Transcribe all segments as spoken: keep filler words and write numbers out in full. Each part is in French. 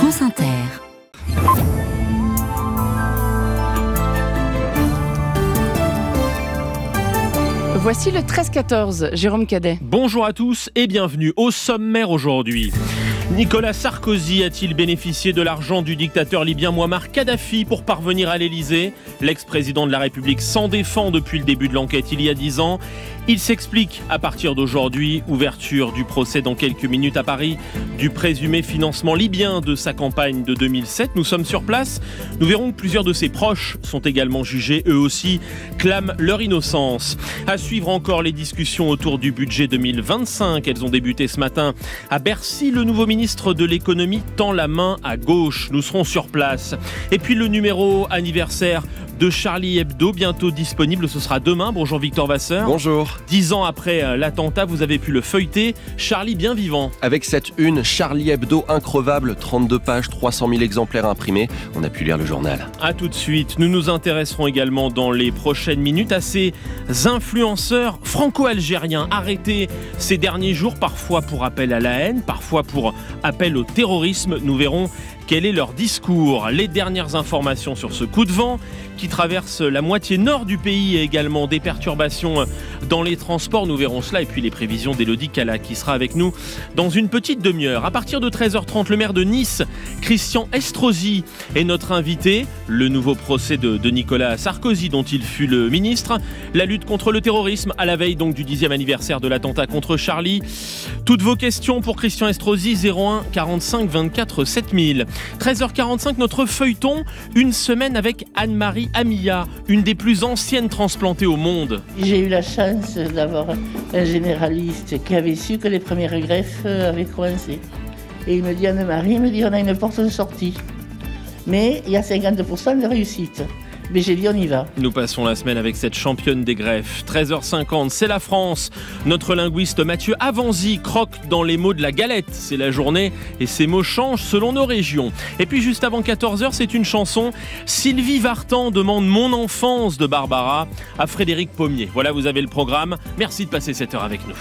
France Inter. Voici le treize quatorze, Jérôme Cadet. Bonjour à tous et bienvenue au sommaire aujourd'hui. Nicolas Sarkozy a-t-il bénéficié de l'argent du dictateur libyen Mouammar Kadhafi pour parvenir à l'Elysée ? L'ex-président de la République s'en défend depuis le début de l'enquête il y a dix ans. Il s'explique à partir d'aujourd'hui. Ouverture du procès dans quelques minutes à Paris du présumé financement libyen de sa campagne de deux mille sept. Nous sommes sur place. Nous verrons que plusieurs de ses proches sont également jugés. Eux aussi clament leur innocence. À suivre encore les discussions autour du budget deux mille vingt-cinq. Elles ont débuté ce matin à Bercy. Le nouveau ministre de l'économie tend la main à gauche. Nous serons sur place. Et puis le numéro anniversaire de Charlie Hebdo, bientôt disponible, ce sera demain. Bonjour Victor Vasseur. Bonjour. Dix ans après l'attentat, vous avez pu le feuilleter. Charlie bien vivant. Avec cette une, Charlie Hebdo increvable, trente-deux pages, trois cent mille exemplaires imprimés. On a pu lire le journal. A tout de suite. Nous nous intéresserons également dans les prochaines minutes à ces influenceurs franco-algériens arrêtés ces derniers jours, parfois pour appel à la haine, parfois pour appel au terrorisme. Nous verrons quel est leur discours. Les dernières informations sur ce coup de vent qui traverse la moitié nord du pays et également des perturbations dans les transports. Nous verrons cela et puis les prévisions d'Élodie Cala qui sera avec nous dans une petite demi-heure. À partir de treize heures trente, le maire de Nice, Christian Estrosi, est notre invité. Le nouveau procès de, de Nicolas Sarkozy dont il fut le ministre. La lutte contre le terrorisme à la veille donc du dixième anniversaire de l'attentat contre Charlie. Toutes vos questions pour Christian Estrosi, zéro un quarante-cinq vingt-quatre sept mille. treize heures quarante-cinq, notre feuilleton, une semaine avec Anne-Marie Amilla, une des plus anciennes transplantées au monde. J'ai eu la chance d'avoir un généraliste qui avait su que les premières greffes avaient coincé. Et il me dit, Anne-Marie, il me dit, on a une porte de sortie. Mais il y a cinquante pour cent de réussite. Mais j'ai dit on y va. Nous passons la semaine avec cette championne des greffes. treize heures cinquante, c'est la France. Notre linguiste Mathieu Avanzi croque dans les mots de la galette. C'est la journée et ces mots changent selon nos régions. Et puis juste avant quatorze heures, c'est une chanson. Sylvie Vartan demande Mon enfance de Barbara à Frédéric Pommier. Voilà, vous avez le programme. Merci de passer cette heure avec nous.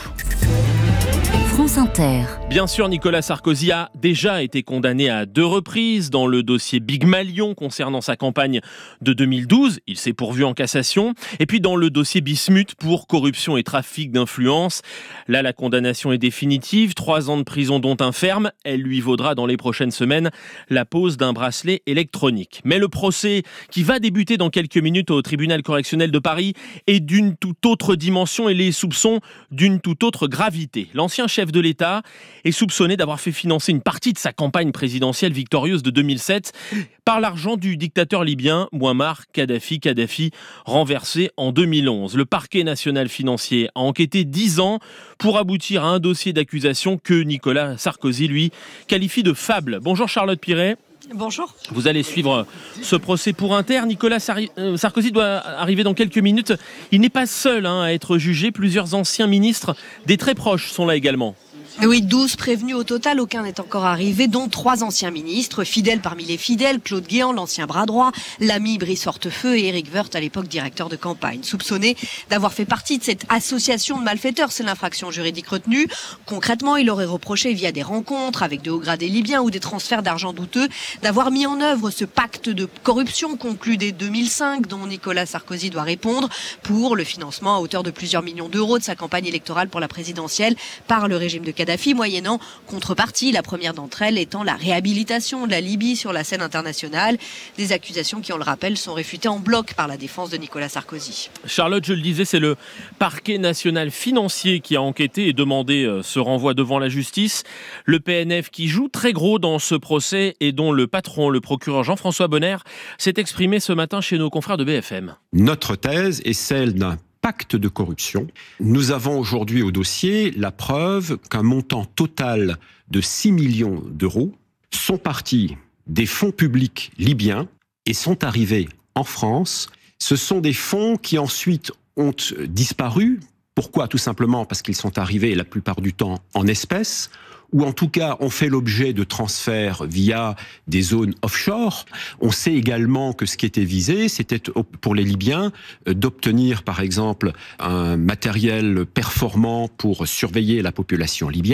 France Inter. Bien sûr, Nicolas Sarkozy a déjà été condamné à deux reprises dans le dossier Big Malion concernant sa campagne de deux mille douze. Il s'est pourvu en cassation. Et puis dans le dossier Bismuth pour corruption et trafic d'influence. Là, la condamnation est définitive. Trois ans de prison dont un ferme. Elle lui vaudra dans les prochaines semaines la pose d'un bracelet électronique. Mais le procès qui va débuter dans quelques minutes au tribunal correctionnel de Paris est d'une toute autre dimension et les soupçons d'une toute autre gravité. L'ancien chef de l'État est soupçonné d'avoir fait financer une partie de sa campagne présidentielle victorieuse de deux mille sept par l'argent du dictateur libyen Mouammar Kadhafi, Kadhafi renversé en deux mille onze. Le parquet national financier a enquêté dix ans pour aboutir à un dossier d'accusation que Nicolas Sarkozy, lui, qualifie de fable. Bonjour Charlotte Piret. Bonjour. Vous allez suivre ce procès pour Inter. Nicolas Sarkozy doit arriver dans quelques minutes. Il n'est pas seul hein, à être jugé. Plusieurs anciens ministres, des très proches, sont là également. Oui, douze prévenus au total, aucun n'est encore arrivé, dont trois anciens ministres, fidèles parmi les fidèles, Claude Guéant, l'ancien bras droit, l'ami Brice Hortefeux et Éric Woerth, à l'époque directeur de campagne, soupçonnés d'avoir fait partie de cette association de malfaiteurs. C'est l'infraction juridique retenue. Concrètement, il aurait reproché via des rencontres avec de hauts gradés libyens ou des transferts d'argent douteux d'avoir mis en œuvre ce pacte de corruption conclu dès deux mille cinq dont Nicolas Sarkozy doit répondre pour le financement à hauteur de plusieurs millions d'euros de sa campagne électorale pour la présidentielle par le régime de Kadhafi. Kadhafi, moyennant contrepartie, la première d'entre elles étant la réhabilitation de la Libye sur la scène internationale. Des accusations qui, on le rappelle, sont réfutées en bloc par la défense de Nicolas Sarkozy. Charlotte, je le disais, c'est le parquet national financier qui a enquêté et demandé ce renvoi devant la justice. Le P N F qui joue très gros dans ce procès et dont le patron, le procureur Jean-François Bonner, s'est exprimé ce matin chez nos confrères de B F M. Notre thèse est celle d'un pacte de corruption. Nous avons aujourd'hui au dossier la preuve qu'un montant total de six millions d'euros sont partis des fonds publics libyens et sont arrivés en France. Ce sont des fonds qui ensuite ont disparu. Pourquoi ? Tout simplement parce qu'ils sont arrivés la plupart du temps en espèces, ou en tout cas ont fait l'objet de transferts via des zones offshore. On sait également que ce qui était visé, c'était pour les Libyens d'obtenir par exemple un matériel performant pour surveiller la population libyenne.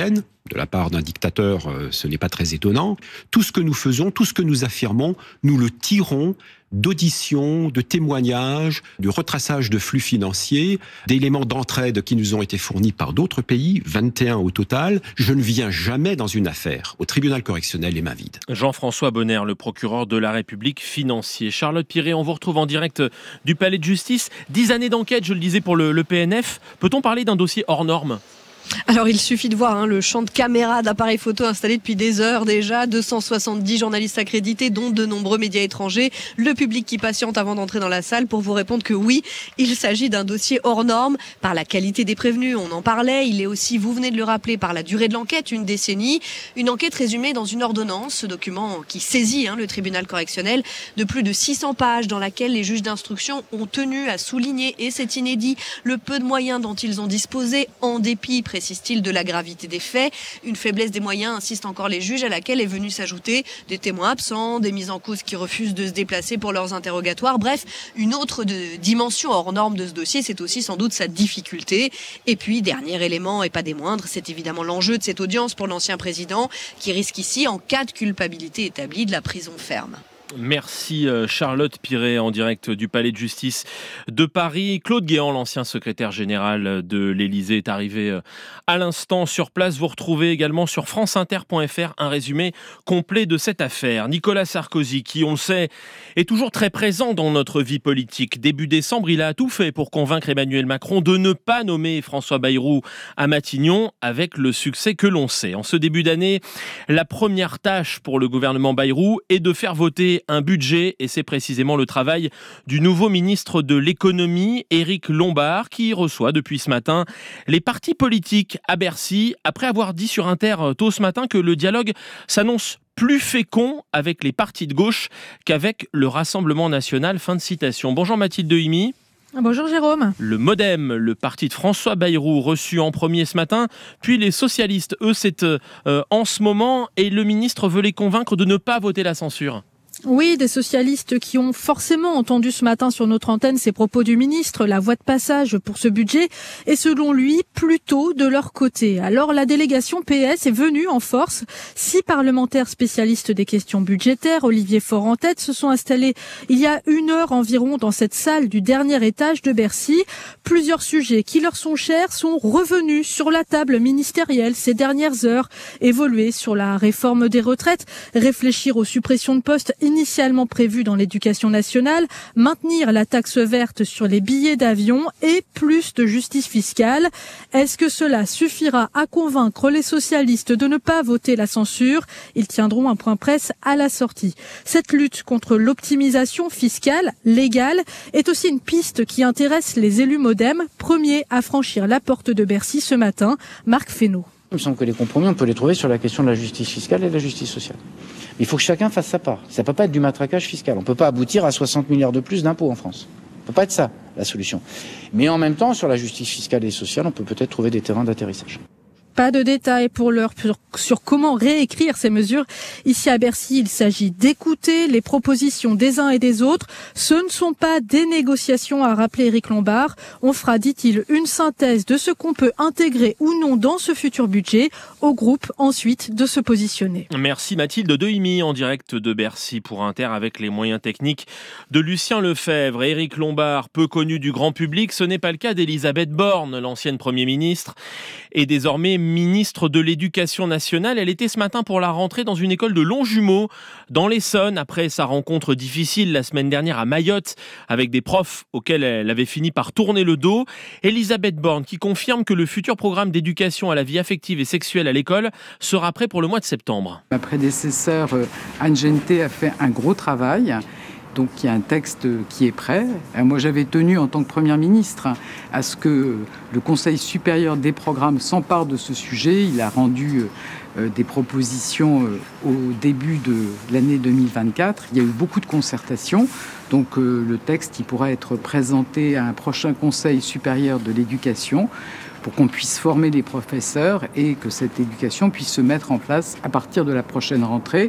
De la part d'un dictateur, ce n'est pas très étonnant. Tout ce que nous faisons, tout ce que nous affirmons, nous le tirons d'auditions, de témoignages, du retraçage de flux financiers, d'éléments d'entraide qui nous ont été fournis par d'autres pays, vingt et un au total. Je ne viens jamais dans une affaire au tribunal correctionnel les mains vides. Jean-François Bonner, le procureur de la République financier. Charlotte Piré, on vous retrouve en direct du Palais de Justice. Dix années d'enquête, je le disais, pour le, le P N F. Peut-on parler d'un dossier hors norme ? Alors il suffit de voir hein, le champ de caméras, d'appareils photo installés depuis des heures déjà, deux cent soixante-dix journalistes accrédités dont de nombreux médias étrangers, le public qui patiente avant d'entrer dans la salle pour vous répondre que oui, il s'agit d'un dossier hors norme par la qualité des prévenus, on en parlait, il est aussi, vous venez de le rappeler, par la durée de l'enquête, une décennie, une enquête résumée dans une ordonnance, ce document qui saisit hein, le tribunal correctionnel de plus de six cents pages dans laquelle les juges d'instruction ont tenu à souligner, et c'est inédit, le peu de moyens dont ils ont disposé en dépit précise-t-il, de la gravité des faits. Une faiblesse des moyens, insistent encore les juges, à laquelle est venu s'ajouter des témoins absents, des mises en cause qui refusent de se déplacer pour leurs interrogatoires. Bref, une autre de, dimension hors norme de ce dossier, c'est aussi sans doute sa difficulté. Et puis, dernier élément, et pas des moindres, c'est évidemment l'enjeu de cette audience pour l'ancien président, qui risque ici, en cas de culpabilité établie, de la prison ferme. Merci Charlotte Piré en direct du Palais de Justice de Paris. Claude Guéant, l'ancien secrétaire général de l'Élysée, est arrivé à l'instant sur place. Vous retrouvez également sur franceinter point f r un résumé complet de cette affaire. Nicolas Sarkozy, qui on le sait, est toujours très présent dans notre vie politique. Début décembre, il a tout fait pour convaincre Emmanuel Macron de ne pas nommer François Bayrou à Matignon, avec le succès que l'on sait. En ce début d'année, la première tâche pour le gouvernement Bayrou est de faire voter un budget, et c'est précisément le travail du nouveau ministre de l'économie, Éric Lombard, qui reçoit depuis ce matin les partis politiques à Bercy, après avoir dit sur Inter tôt ce matin que le dialogue s'annonce plus fécond avec les partis de gauche qu'avec le Rassemblement national. Fin de citation. Bonjour Mathilde Dehimi. Bonjour Jérôme. Le MoDem, le parti de François Bayrou, reçu en premier ce matin, puis les socialistes, eux, c'est euh, en ce moment, et le ministre veut les convaincre de ne pas voter la censure. Oui, des socialistes qui ont forcément entendu ce matin sur notre antenne ces propos du ministre, la voie de passage pour ce budget est selon lui plutôt de leur côté. Alors la délégation P S est venue en force. Six parlementaires spécialistes des questions budgétaires, Olivier Faure en tête, se sont installés il y a une heure environ dans cette salle du dernier étage de Bercy. Plusieurs sujets qui leur sont chers sont revenus sur la table ministérielle ces dernières heures. Évoluer sur la réforme des retraites, réfléchir aux suppressions de postes initialement prévues dans l'éducation nationale, maintenir la taxe verte sur les billets d'avion et plus de justice fiscale. Est-ce que cela suffira à convaincre les socialistes de ne pas voter la censure ? Ils tiendront un point presse à la sortie. Cette lutte contre l'optimisation fiscale, légale, est aussi une piste qui intéresse les élus MoDem, premiers à franchir la porte de Bercy ce matin. Marc Fesneau. Il me semble que les compromis, on peut les trouver sur la question de la justice fiscale et de la justice sociale. Il faut que chacun fasse sa part. Ça ne peut pas être du matraquage fiscal. On ne peut pas aboutir à soixante milliards de plus d'impôts en France. Ça ne peut pas être ça, la solution. Mais en même temps, sur la justice fiscale et sociale, on peut peut-être trouver des terrains d'atterrissage. Pas de détails pour l'heure sur comment réécrire ces mesures. Ici à Bercy, il s'agit d'écouter les propositions des uns et des autres. Ce ne sont pas des négociations, a rappelé Éric Lombard. On fera, dit-il, une synthèse de ce qu'on peut intégrer ou non dans ce futur budget. Au groupe, ensuite, de se positionner. Merci Mathilde Dehimi en direct de Bercy pour Inter avec les moyens techniques de Lucien Lefebvre. Éric Lombard, peu connu du grand public, ce n'est pas le cas d'Elisabeth Borne, l'ancienne Premier ministre, et désormais ministre de l'Éducation nationale. Elle était ce matin pour la rentrée dans une école de Longjumeau, dans l'Essonne, après sa rencontre difficile la semaine dernière à Mayotte, avec des profs auxquels elle avait fini par tourner le dos. Elisabeth Borne qui confirme que le futur programme d'éducation à la vie affective et sexuelle à l'école sera prêt pour le mois de septembre. Ma prédécesseure Anne Genté a fait un gros travail. Donc il y a un texte qui est prêt. Moi j'avais tenu en tant que Première ministre à ce que le Conseil supérieur des programmes s'empare de ce sujet. Il a rendu des propositions au début de l'année deux mille vingt-quatre. Il y a eu beaucoup de concertations. Donc le texte il pourra être présenté à un prochain Conseil supérieur de l'éducation pour qu'on puisse former les professeurs et que cette éducation puisse se mettre en place à partir de la prochaine rentrée.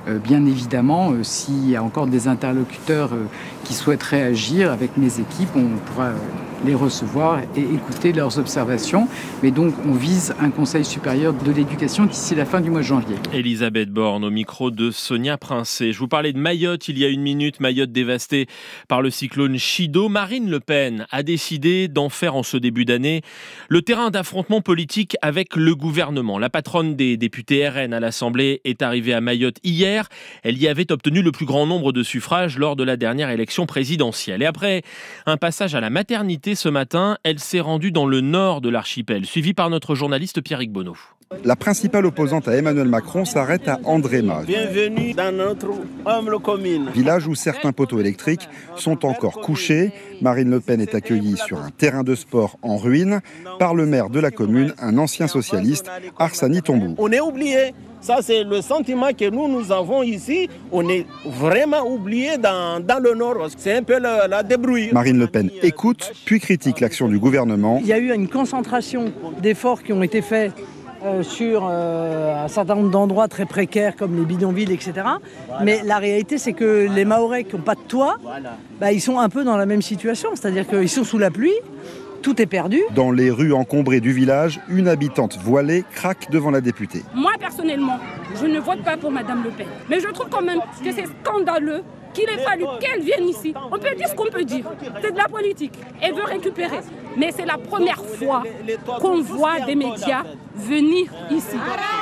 Euh, bien évidemment, euh, s'il y a encore des interlocuteurs euh, qui souhaiteraient agir avec mes équipes, on pourra euh, les recevoir et écouter leurs observations. Mais donc, on vise un Conseil supérieur de l'éducation d'ici la fin du mois de janvier. Elisabeth Borne au micro de Sonia Princet. Je vous parlais de Mayotte il y a une minute. Mayotte dévastée par le cyclone Chido. Marine Le Pen a décidé d'en faire en ce début d'année le terrain d'affrontement politique avec le gouvernement. La patronne des députés R N à l'Assemblée est arrivée à Mayotte hier. Elle y avait obtenu le plus grand nombre de suffrages lors de la dernière élection présidentielle. Et après un passage à la maternité ce matin, elle s'est rendue dans le nord de l'archipel, suivie par notre journaliste Pierrick Bonneau. La principale opposante à Emmanuel Macron s'arrête à Andréma. Bienvenue dans notre humble commune. Village où certains poteaux électriques sont encore couchés. Marine Le Pen est accueillie sur un terrain de sport en ruine par le maire de la commune, un ancien socialiste, Arsani Tombou. On est oublié. Ça, c'est le sentiment que nous, nous avons ici. On est vraiment oublié dans, dans le Nord. C'est un peu la, la débrouille. Marine Le Pen écoute, puis critique l'action du gouvernement. Il y a eu une concentration d'efforts qui ont été faits Euh, sur euh, un certain nombre d'endroits très précaires comme les bidonvilles, et cetera. Mais la réalité, c'est que les Mahorais qui n'ont pas de toit, bah, ils sont un peu dans la même situation. C'est-à-dire qu'ils sont sous la pluie, tout est perdu. Dans les rues encombrées du village, une habitante voilée craque devant la députée. Moi, personnellement, je ne vote pas pour Madame Le Pen. Mais je trouve quand même que c'est scandaleux qu'il ait fallu qu'elle vienne ici. On peut dire ce qu'on peut dire. C'est de la politique. Elle veut récupérer. Mais c'est la première fois qu'on voit des médias venir ici.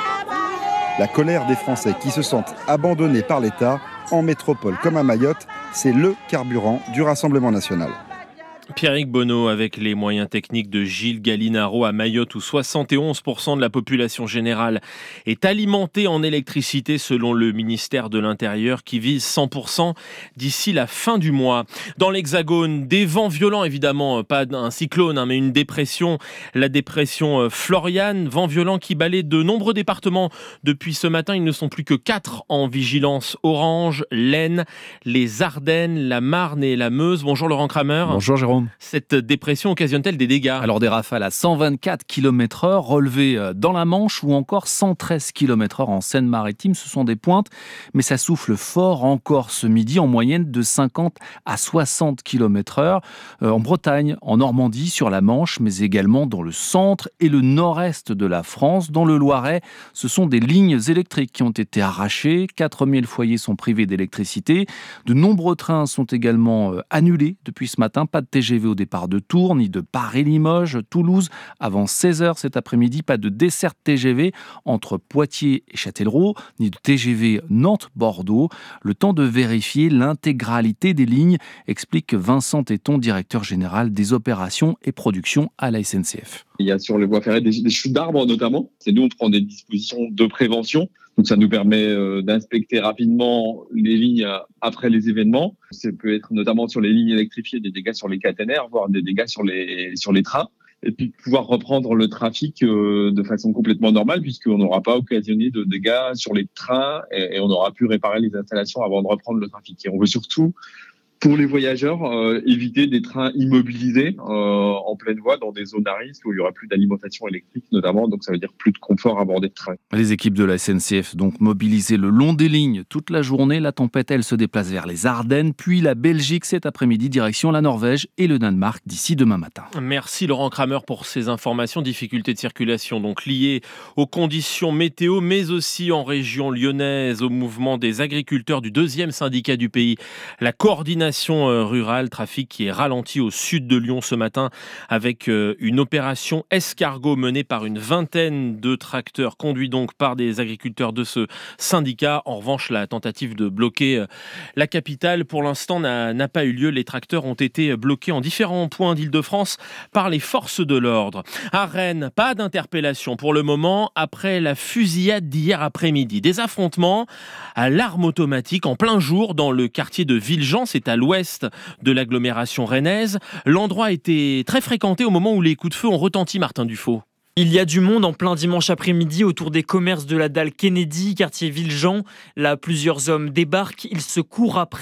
La colère des Français qui se sentent abandonnés par l'État, en métropole comme à Mayotte, c'est le carburant du Rassemblement national. Pierrick Bonneau avec les moyens techniques de Gilles Gallinaro à Mayotte où soixante et onze pour cent de la population générale est alimentée en électricité selon le ministère de l'Intérieur qui vise cent pour cent d'ici la fin du mois. Dans l'Hexagone, des vents violents évidemment, pas un cyclone hein, mais une dépression, la dépression Florian, vent violent qui balaie de nombreux départements depuis ce matin. Ils ne sont plus que quatre en vigilance orange, l'Aisne, les Ardennes, la Marne et la Meuse. Bonjour Laurent Kramer. Bonjour Jérôme. Cette dépression occasionne-t-elle des dégâts ? Alors des rafales à cent vingt-quatre kilomètres heure relevées dans la Manche ou encore cent treize kilomètres heure en Seine-Maritime, ce sont des pointes, mais ça souffle fort encore ce midi en moyenne de cinquante à soixante kilomètres heure en Bretagne, en Normandie, sur la Manche, mais également dans le centre et le nord-est de la France. Dans le Loiret, ce sont des lignes électriques qui ont été arrachées, quatre mille foyers sont privés d'électricité, de nombreux trains sont également annulés depuis ce matin, pas de T G V au départ de Tours, ni de Paris-Limoges, Toulouse. Avant seize heures cet après-midi, pas de desserte T G V entre Poitiers et Châtellerault, ni de T G V Nantes-Bordeaux. Le temps de vérifier l'intégralité des lignes, explique Vincent Téton, directeur général des opérations et productions à la S N C F. Il y a sur les voies ferrées des, des chutes d'arbres notamment. C'est nous, on prend des dispositions de prévention. Donc ça nous permet euh, d'inspecter rapidement les lignes après les événements. Ça peut être notamment sur les lignes électrifiées des dégâts sur les caténaires, voire des dégâts sur les sur les trains. Et puis pouvoir reprendre le trafic euh, de façon complètement normale puisqu'on n'aura pas occasionné de dégâts sur les trains et, et on aura pu réparer les installations avant de reprendre le trafic. Et on veut surtout, pour les voyageurs, euh, éviter des trains immobilisés euh, en pleine voie dans des zones à risque où il n'y aura plus d'alimentation électrique notamment, donc ça veut dire plus de confort à bord des trains. Les équipes de la S N C F donc mobilisées le long des lignes toute la journée. La tempête, elle, se déplace vers les Ardennes, puis la Belgique cet après-midi, direction la Norvège et le Danemark d'ici demain matin. Merci Laurent Kramer pour ces informations. Difficultés de circulation donc liées aux conditions météo, mais aussi en région lyonnaise, au mouvement des agriculteurs du deuxième syndicat du pays, la coordination rurale, trafic qui est ralenti au sud de Lyon ce matin avec une opération escargot menée par une vingtaine de tracteurs conduits donc par des agriculteurs de ce syndicat. En revanche, la tentative de bloquer la capitale pour l'instant n'a, n'a pas eu lieu. Les tracteurs ont été bloqués en différents points d'Île-de-France par les forces de l'ordre. À Rennes, pas d'interpellation pour le moment après la fusillade d'hier après-midi. Des affrontements à l'arme automatique en plein jour dans le quartier de Villejean, c'est à l'ouest de l'agglomération rennaise. L'endroit était très fréquenté au moment où les coups de feu ont retenti, Martin Dufaux. Il y a du monde en plein dimanche après-midi autour des commerces de la dalle Kennedy, quartier Villejean. Là, plusieurs hommes débarquent, ils se courent après.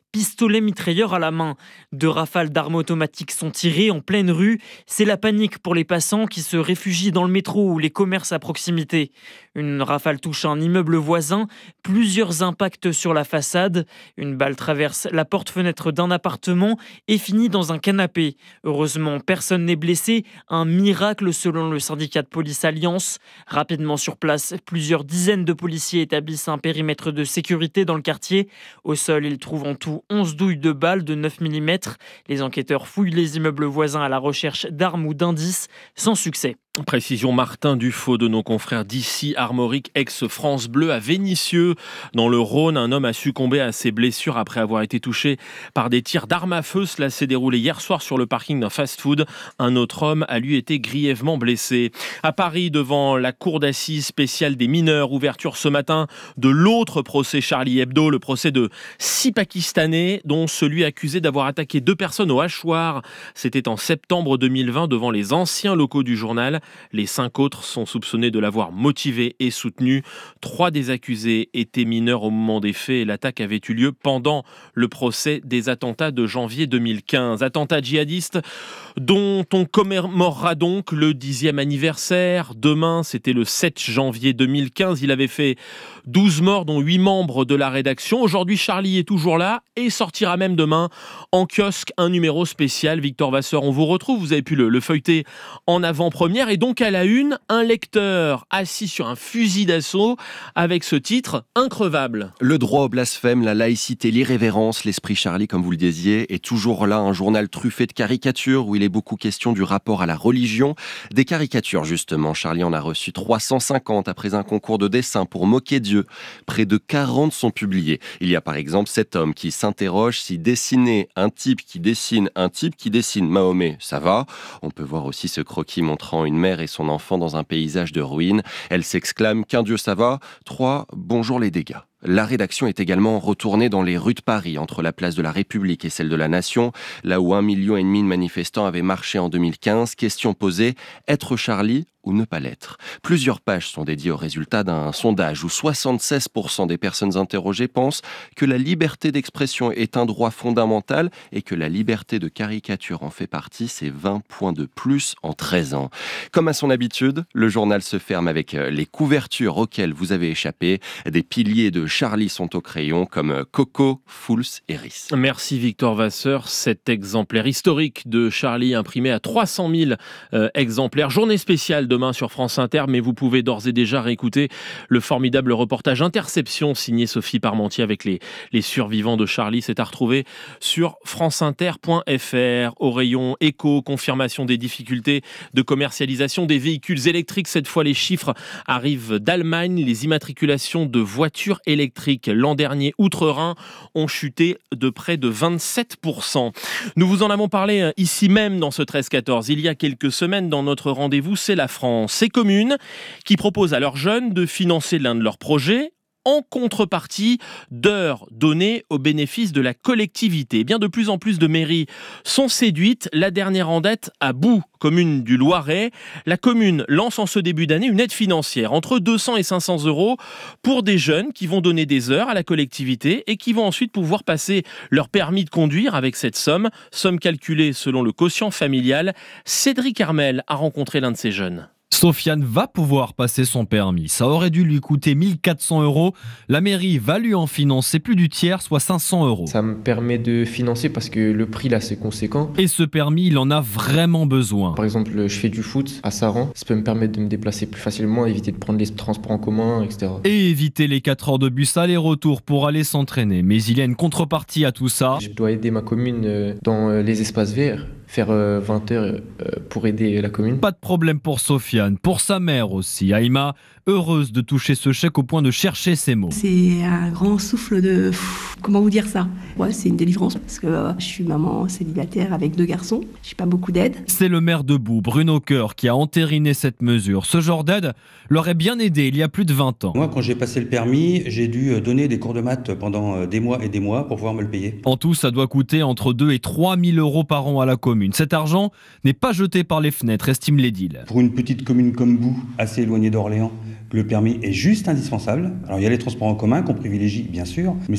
pistolet mitrailleur à la main. Deux rafales d'armes automatiques sont tirées en pleine rue. C'est la panique pour les passants qui se réfugient dans le métro ou les commerces à proximité. Une rafale touche un immeuble voisin, plusieurs impacts sur la façade. Une balle traverse la porte-fenêtre d'un appartement et finit dans un canapé. Heureusement, personne n'est blessé. Un miracle selon le syndicat de police Alliance. Rapidement sur place, plusieurs dizaines de policiers établissent un périmètre de sécurité dans le quartier. Au sol, ils trouvent en tout onze douilles de balles de neuf millimètres. Les enquêteurs fouillent les immeubles voisins à la recherche d'armes ou d'indices, sans succès. Précision Martin Dufaux de nos confrères d'ici, Armorique, ex-France Bleu à Vénissieux. Dans le Rhône, un homme a succombé à ses blessures après avoir été touché par des tirs d'armes à feu. Cela s'est déroulé hier soir sur le parking d'un fast-food. Un autre homme a lui été grièvement blessé. À Paris, devant la cour d'assises spéciale des mineurs, ouverture ce matin de l'autre procès Charlie Hebdo, le procès de six Pakistanais, dont celui accusé d'avoir attaqué deux personnes au hachoir. C'était en septembre deux mille vingt devant les anciens locaux du journal. Les cinq autres sont soupçonnés de l'avoir motivé et soutenu. Trois des accusés étaient mineurs au moment des faits et l'attaque avait eu lieu pendant le procès des attentats de janvier deux mille quinze. Attentats djihadistes dont on commémorera donc le dixième anniversaire. Demain, c'était le sept janvier deux mille quinze. Il avait fait douze morts, dont huit membres de la rédaction. Aujourd'hui, Charlie est toujours là et sortira même demain en kiosque un numéro spécial. Victor Vasseur, on vous retrouve. Vous avez pu le, le feuilleter en avant-première. Et donc à la une, un lecteur assis sur un fusil d'assaut avec ce titre increvable. Le droit au blasphème, la laïcité, l'irrévérence, l'esprit Charlie, comme vous le disiez, est toujours là. Un journal truffé de caricatures où il est beaucoup question du rapport à la religion. Des caricatures, justement. Charlie en a reçu trois cent cinquante après un concours de dessin pour moquer Dieu. Près de quarante sont publiés. Il y a par exemple cet homme qui s'interroge si dessiner un type qui dessine un type qui dessine Mahomet, ça va. On peut voir aussi ce croquis montrant une mère et son enfant dans un paysage de ruines. Elle s'exclame qu'un Dieu ça va. trois. Bonjour les dégâts. La rédaction est également retournée dans les rues de Paris, entre la place de la République et celle de la Nation, là où un million et demi de manifestants avaient marché en deux mille quinze. Question posée, être Charlie ou ne pas l'être. Plusieurs pages sont dédiées aux résultats d'un sondage où soixante-seize pour cent des personnes interrogées pensent que la liberté d'expression est un droit fondamental et que la liberté de caricature en fait partie. C'est vingt points de plus en treize ans. Comme à son habitude, le journal se ferme avec les couvertures auxquelles vous avez échappé. Des piliers de Charlie sont au crayon comme Coco, Fools et Riz. Merci Victor Vasseur. Cet exemplaire historique de Charlie imprimé à trois cent mille euh, exemplaires. Journée spéciale demain sur France Inter, mais vous pouvez d'ores et déjà réécouter le formidable reportage Interception signé Sophie Parmentier avec les, les survivants de Charlie. C'est à retrouver sur franceinter point f r. Au rayon éco, confirmation des difficultés de commercialisation des véhicules électriques. Cette fois, les chiffres arrivent d'Allemagne. Les immatriculations de voitures électriques l'an dernier, outre-Rhin, ont chuté de près de vingt-sept pour cent. Nous vous en avons parlé ici même dans ce treize quatorze. Il y a quelques semaines, dans notre rendez-vous, c'est la France. Ces communes qui proposent à leurs jeunes de financer l'un de leurs projets en contrepartie d'heures données au bénéfice de la collectivité. Eh bien, de plus en plus de mairies sont séduites. La dernière en date, à Boux, commune du Loiret, la commune lance en ce début d'année une aide financière entre deux cents et cinq cents euros pour des jeunes qui vont donner des heures à la collectivité et qui vont ensuite pouvoir passer leur permis de conduire avec cette somme, somme calculée selon le quotient familial. Cédric Armel a rencontré l'un de ces jeunes. Sofiane va pouvoir passer son permis. Ça aurait dû lui coûter mille quatre cents euros. La mairie va lui en financer plus du tiers, soit cinq cents euros. Ça me permet de financer parce que le prix là c'est conséquent. Et ce permis, il en a vraiment besoin. Par exemple, je fais du foot à Saran. Ça peut me permettre de me déplacer plus facilement, éviter de prendre les transports en commun, et cetera. Et éviter les quatre heures de bus aller-retour pour aller s'entraîner. Mais il y a une contrepartie à tout ça. Je dois aider ma commune dans les espaces verts. Faire vingt heures pour aider la commune. Pas de problème pour Sofiane, pour sa mère aussi. Aïma, heureuse de toucher ce chèque au point de chercher ses mots. C'est un grand souffle de... Comment vous dire ça ? Ouais, c'est une délivrance parce que euh, je suis maman célibataire avec deux garçons. J'ai pas beaucoup d'aide. C'est le maire de Boux, Bruno Coeur, qui a entériné cette mesure. Ce genre d'aide l'aurait bien aidé il y a plus de vingt ans. Moi, quand j'ai passé le permis, j'ai dû donner des cours de maths pendant des mois et des mois pour pouvoir me le payer. En tout, ça doit coûter entre deux et trois mille euros par an à la commune. Cet argent n'est pas jeté par les fenêtres, estime l'édile. Pour une petite commune comme Boux, assez éloignée d'Orléans, le permis est juste indispensable. Alors il y a les transports en commun qu'on privilégie bien sûr, mais c'est pas suffisant.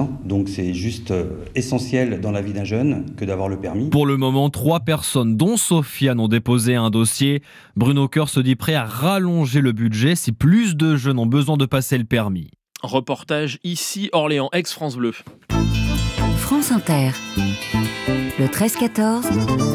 ans. Donc c'est juste essentiel dans la vie d'un jeune que d'avoir le permis. Pour le moment, trois personnes, dont Sofiane, ont déposé un dossier. Bruno Coeur se dit prêt à rallonger le budget si plus de jeunes ont besoin de passer le permis. Reportage ici, Orléans, ex-France Bleu. France Inter, le treize quatorze,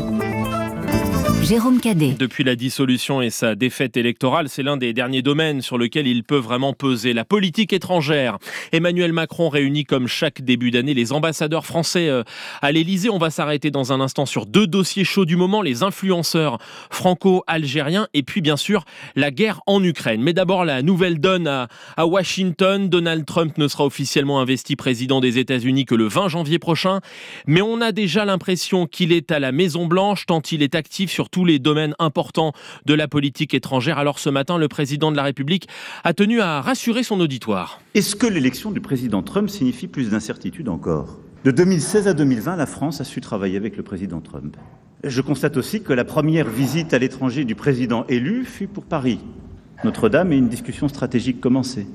Jérôme Cadet. Depuis la dissolution et sa défaite électorale, c'est l'un des derniers domaines sur lequel il peut vraiment peser. La politique étrangère. Emmanuel Macron réunit comme chaque début d'année les ambassadeurs français à l'Élysée. On va s'arrêter dans un instant sur deux dossiers chauds du moment, les influenceurs franco-algériens et puis bien sûr la guerre en Ukraine. Mais d'abord la nouvelle donne à, à Washington. Donald Trump ne sera officiellement investi président des États-Unis que le vingt janvier prochain. Mais on a déjà l'impression qu'il est à la Maison-Blanche tant il est actif sur tous les domaines importants de la politique étrangère. Alors ce matin, le président de la République a tenu à rassurer son auditoire. Est-ce que l'élection du président Trump signifie plus d'incertitude encore ? De deux mille seize à deux mille vingt, la France a su travailler avec le président Trump. Je constate aussi que la première visite à l'étranger du président élu fut pour Paris, Notre-Dame et une discussion stratégique commencée.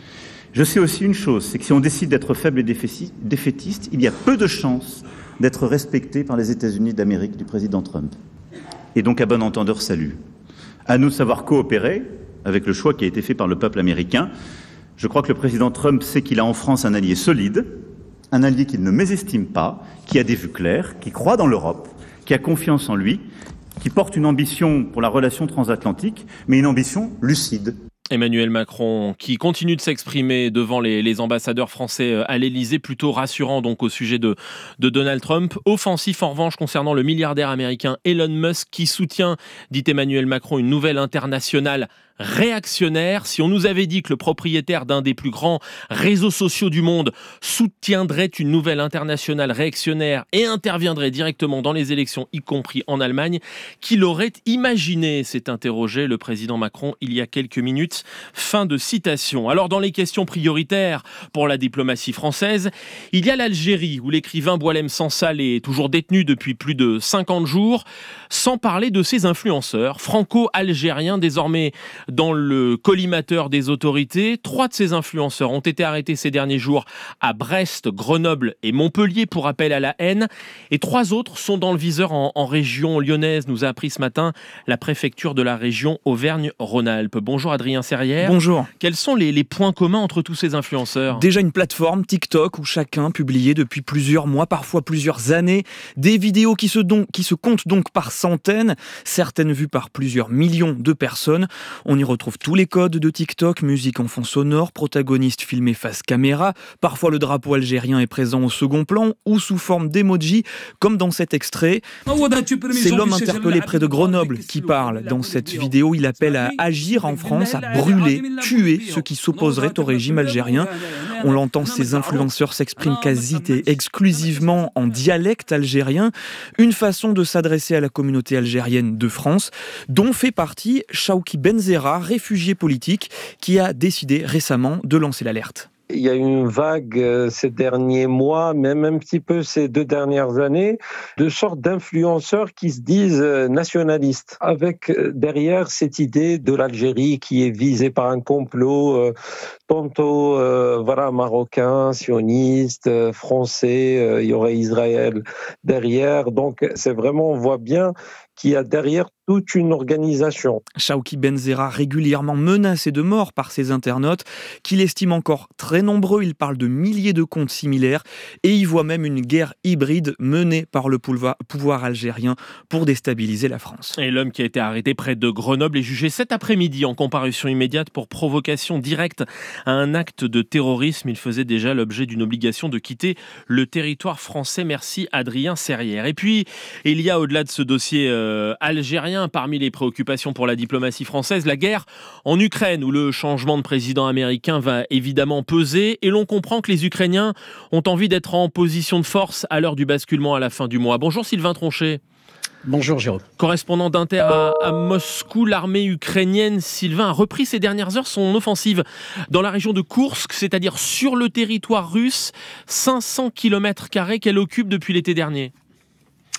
Je sais aussi une chose, c'est que si on décide d'être faible et défaitiste, il y a peu de chances d'être respecté par les États-Unis d'Amérique du président Trump. Et donc, à bon entendeur, salut. À nous de savoir coopérer avec le choix qui a été fait par le peuple américain. Je crois que le président Trump sait qu'il a en France un allié solide, un allié qu'il ne mésestime pas, qui a des vues claires, qui croit dans l'Europe, qui a confiance en lui, qui porte une ambition pour la relation transatlantique, mais une ambition lucide. Emmanuel Macron qui continue de s'exprimer devant les, les ambassadeurs français à l'Élysée, plutôt rassurant donc au sujet de, de Donald Trump. Offensif en revanche concernant le milliardaire américain Elon Musk qui soutient, dit Emmanuel Macron, une nouvelle internationale réactionnaire. Si on nous avait dit que le propriétaire d'un des plus grands réseaux sociaux du monde soutiendrait une nouvelle internationale réactionnaire et interviendrait directement dans les élections, y compris en Allemagne, qui l'aurait imaginé, s'est interrogé le président Macron il y a quelques minutes. Fin de citation. Alors dans les questions prioritaires pour la diplomatie française, il y a l'Algérie où l'écrivain Boualem Sansal est toujours détenu depuis plus de cinquante jours, sans parler de ses influenceurs franco-algériens désormais dans le collimateur des autorités. Trois de ces influenceurs ont été arrêtés ces derniers jours à Brest, Grenoble et Montpellier pour appel à la haine. Et trois autres sont dans le viseur en, en région lyonnaise, nous a appris ce matin la préfecture de la région Auvergne-Rhône-Alpes. Bonjour Adrien Serrière. Bonjour. Quels sont les, les points communs entre tous ces influenceurs ? Déjà une plateforme TikTok où chacun publiait depuis plusieurs mois, parfois plusieurs années, des vidéos qui se, don- qui se comptent donc par centaines, certaines vues par plusieurs millions de personnes. On y retrouve tous les codes de TikTok, musique en fond sonore, protagonistes filmés face caméra. Parfois le drapeau algérien est présent au second plan ou sous forme d'emoji, comme dans cet extrait. C'est l'homme interpellé près de Grenoble qui parle. Dans cette vidéo, il appelle à agir en France, à brûler, tuer ceux qui s'opposeraient au régime algérien. On l'entend, ces influenceurs s'expriment quasi et exclusivement en dialecte algérien, une façon de s'adresser à la communauté algérienne de France, dont fait partie Chawki Benzera, réfugié politique, qui a décidé récemment de lancer l'alerte. Il y a une vague ces derniers mois, même un petit peu ces deux dernières années, de sortes d'influenceurs qui se disent nationalistes, avec derrière cette idée de l'Algérie qui est visée par un complot, euh, tantôt euh, voilà, marocain, sioniste, euh, français, euh, il y aurait Israël derrière. Donc c'est vraiment, on voit bien qu'il y a derrière toute une organisation. Chawki Benzera, régulièrement menacé de mort par ses internautes, qu'il estime encore très nombreux. Il parle de milliers de comptes similaires et il voit même une guerre hybride menée par le pouvoir algérien pour déstabiliser la France. Et l'homme qui a été arrêté près de Grenoble est jugé cet après-midi en comparution immédiate pour provocation directe à un acte de terrorisme. Il faisait déjà l'objet d'une obligation de quitter le territoire français. Merci Adrien Serrière. Et puis, il y a au-delà de ce dossier euh, algérien, parmi les préoccupations pour la diplomatie française, la guerre en Ukraine, où le changement de président américain va évidemment peser. Et l'on comprend que les Ukrainiens ont envie d'être en position de force à l'heure du basculement à la fin du mois. Bonjour Sylvain Tronchet. Bonjour Jérôme. Correspondant d'Inter à, à Moscou, l'armée ukrainienne, Sylvain, a repris ces dernières heures son offensive dans la région de Koursk, c'est-à-dire sur le territoire russe, cinq cents kilomètres carrés qu'elle occupe depuis l'été dernier.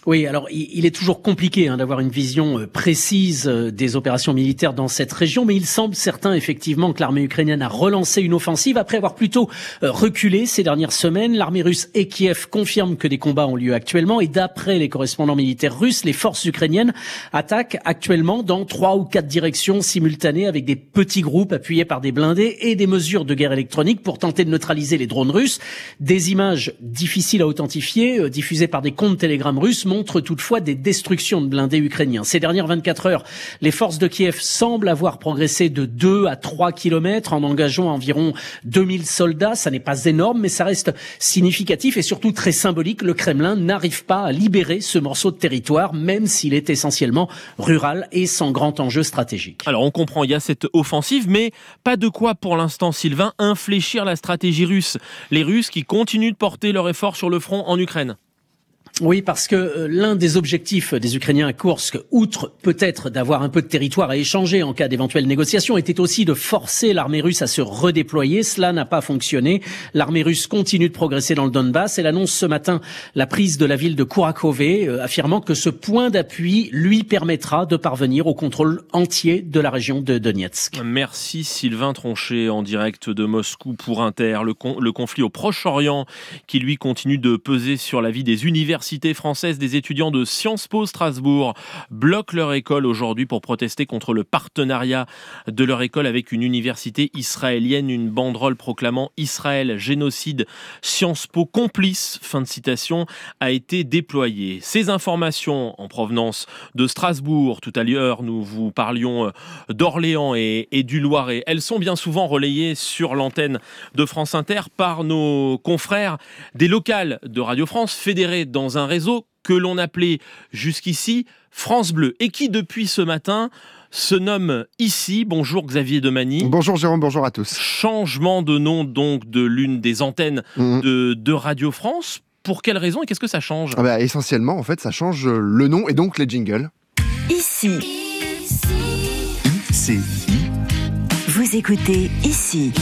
Oui, alors il est toujours compliqué hein, d'avoir une vision précise des opérations militaires dans cette région, mais il semble certain effectivement que l'armée ukrainienne a relancé une offensive après avoir plutôt reculé ces dernières semaines. L'armée russe et Kiev confirment que des combats ont lieu actuellement et d'après les correspondants militaires russes, les forces ukrainiennes attaquent actuellement dans trois ou quatre directions simultanées avec des petits groupes appuyés par des blindés et des mesures de guerre électronique pour tenter de neutraliser les drones russes. Des images difficiles à authentifier, diffusées par des comptes Telegram russes, montre toutefois des destructions de blindés ukrainiens. Ces dernières vingt-quatre heures, les forces de Kiev semblent avoir progressé de deux à trois kilomètres en engageant environ deux mille soldats. Ça n'est pas énorme, mais ça reste significatif et surtout très symbolique. Le Kremlin n'arrive pas à libérer ce morceau de territoire, même s'il est essentiellement rural et sans grand enjeu stratégique. Alors on comprend, il y a cette offensive, mais pas de quoi pour l'instant, Sylvain, infléchir la stratégie russe. Les Russes qui continuent de porter leur effort sur le front en Ukraine. Oui, parce que l'un des objectifs des Ukrainiens à Koursk, outre peut-être d'avoir un peu de territoire à échanger en cas d'éventuelle négociation, était aussi de forcer l'armée russe à se redéployer. Cela n'a pas fonctionné. L'armée russe continue de progresser dans le Donbass. Elle annonce ce matin la prise de la ville de Kourakové, euh, affirmant que ce point d'appui lui permettra de parvenir au contrôle entier de la région de Donetsk. Merci Sylvain Tronchet en direct de Moscou pour Inter. Le, con- le conflit au Proche-Orient qui lui continue de peser sur la vie des universités françaises. Des étudiants de Sciences Po Strasbourg bloquent leur école aujourd'hui pour protester contre le partenariat de leur école avec une université israélienne. Une banderole proclamant Israël génocide, Sciences Po complice, fin de citation, a été déployée. Ces informations en provenance de Strasbourg, tout à l'heure nous vous parlions d'Orléans et, et du Loiret. Elles sont bien souvent relayées sur l'antenne de France Inter par nos confrères des locales de Radio France, fédérés dans un réseau que l'on appelait jusqu'ici France Bleu et qui depuis ce matin se nomme ici. Bonjour Xavier Demagny. Bonjour Jérôme, bonjour à tous. Changement de nom donc de l'une des antennes mmh. de, de Radio France. Pour quelle raison et qu'est-ce que ça change ? ah bah, Essentiellement, en fait, ça change le nom et donc les jingles. Ici. Ici. Vous écoutez Ici.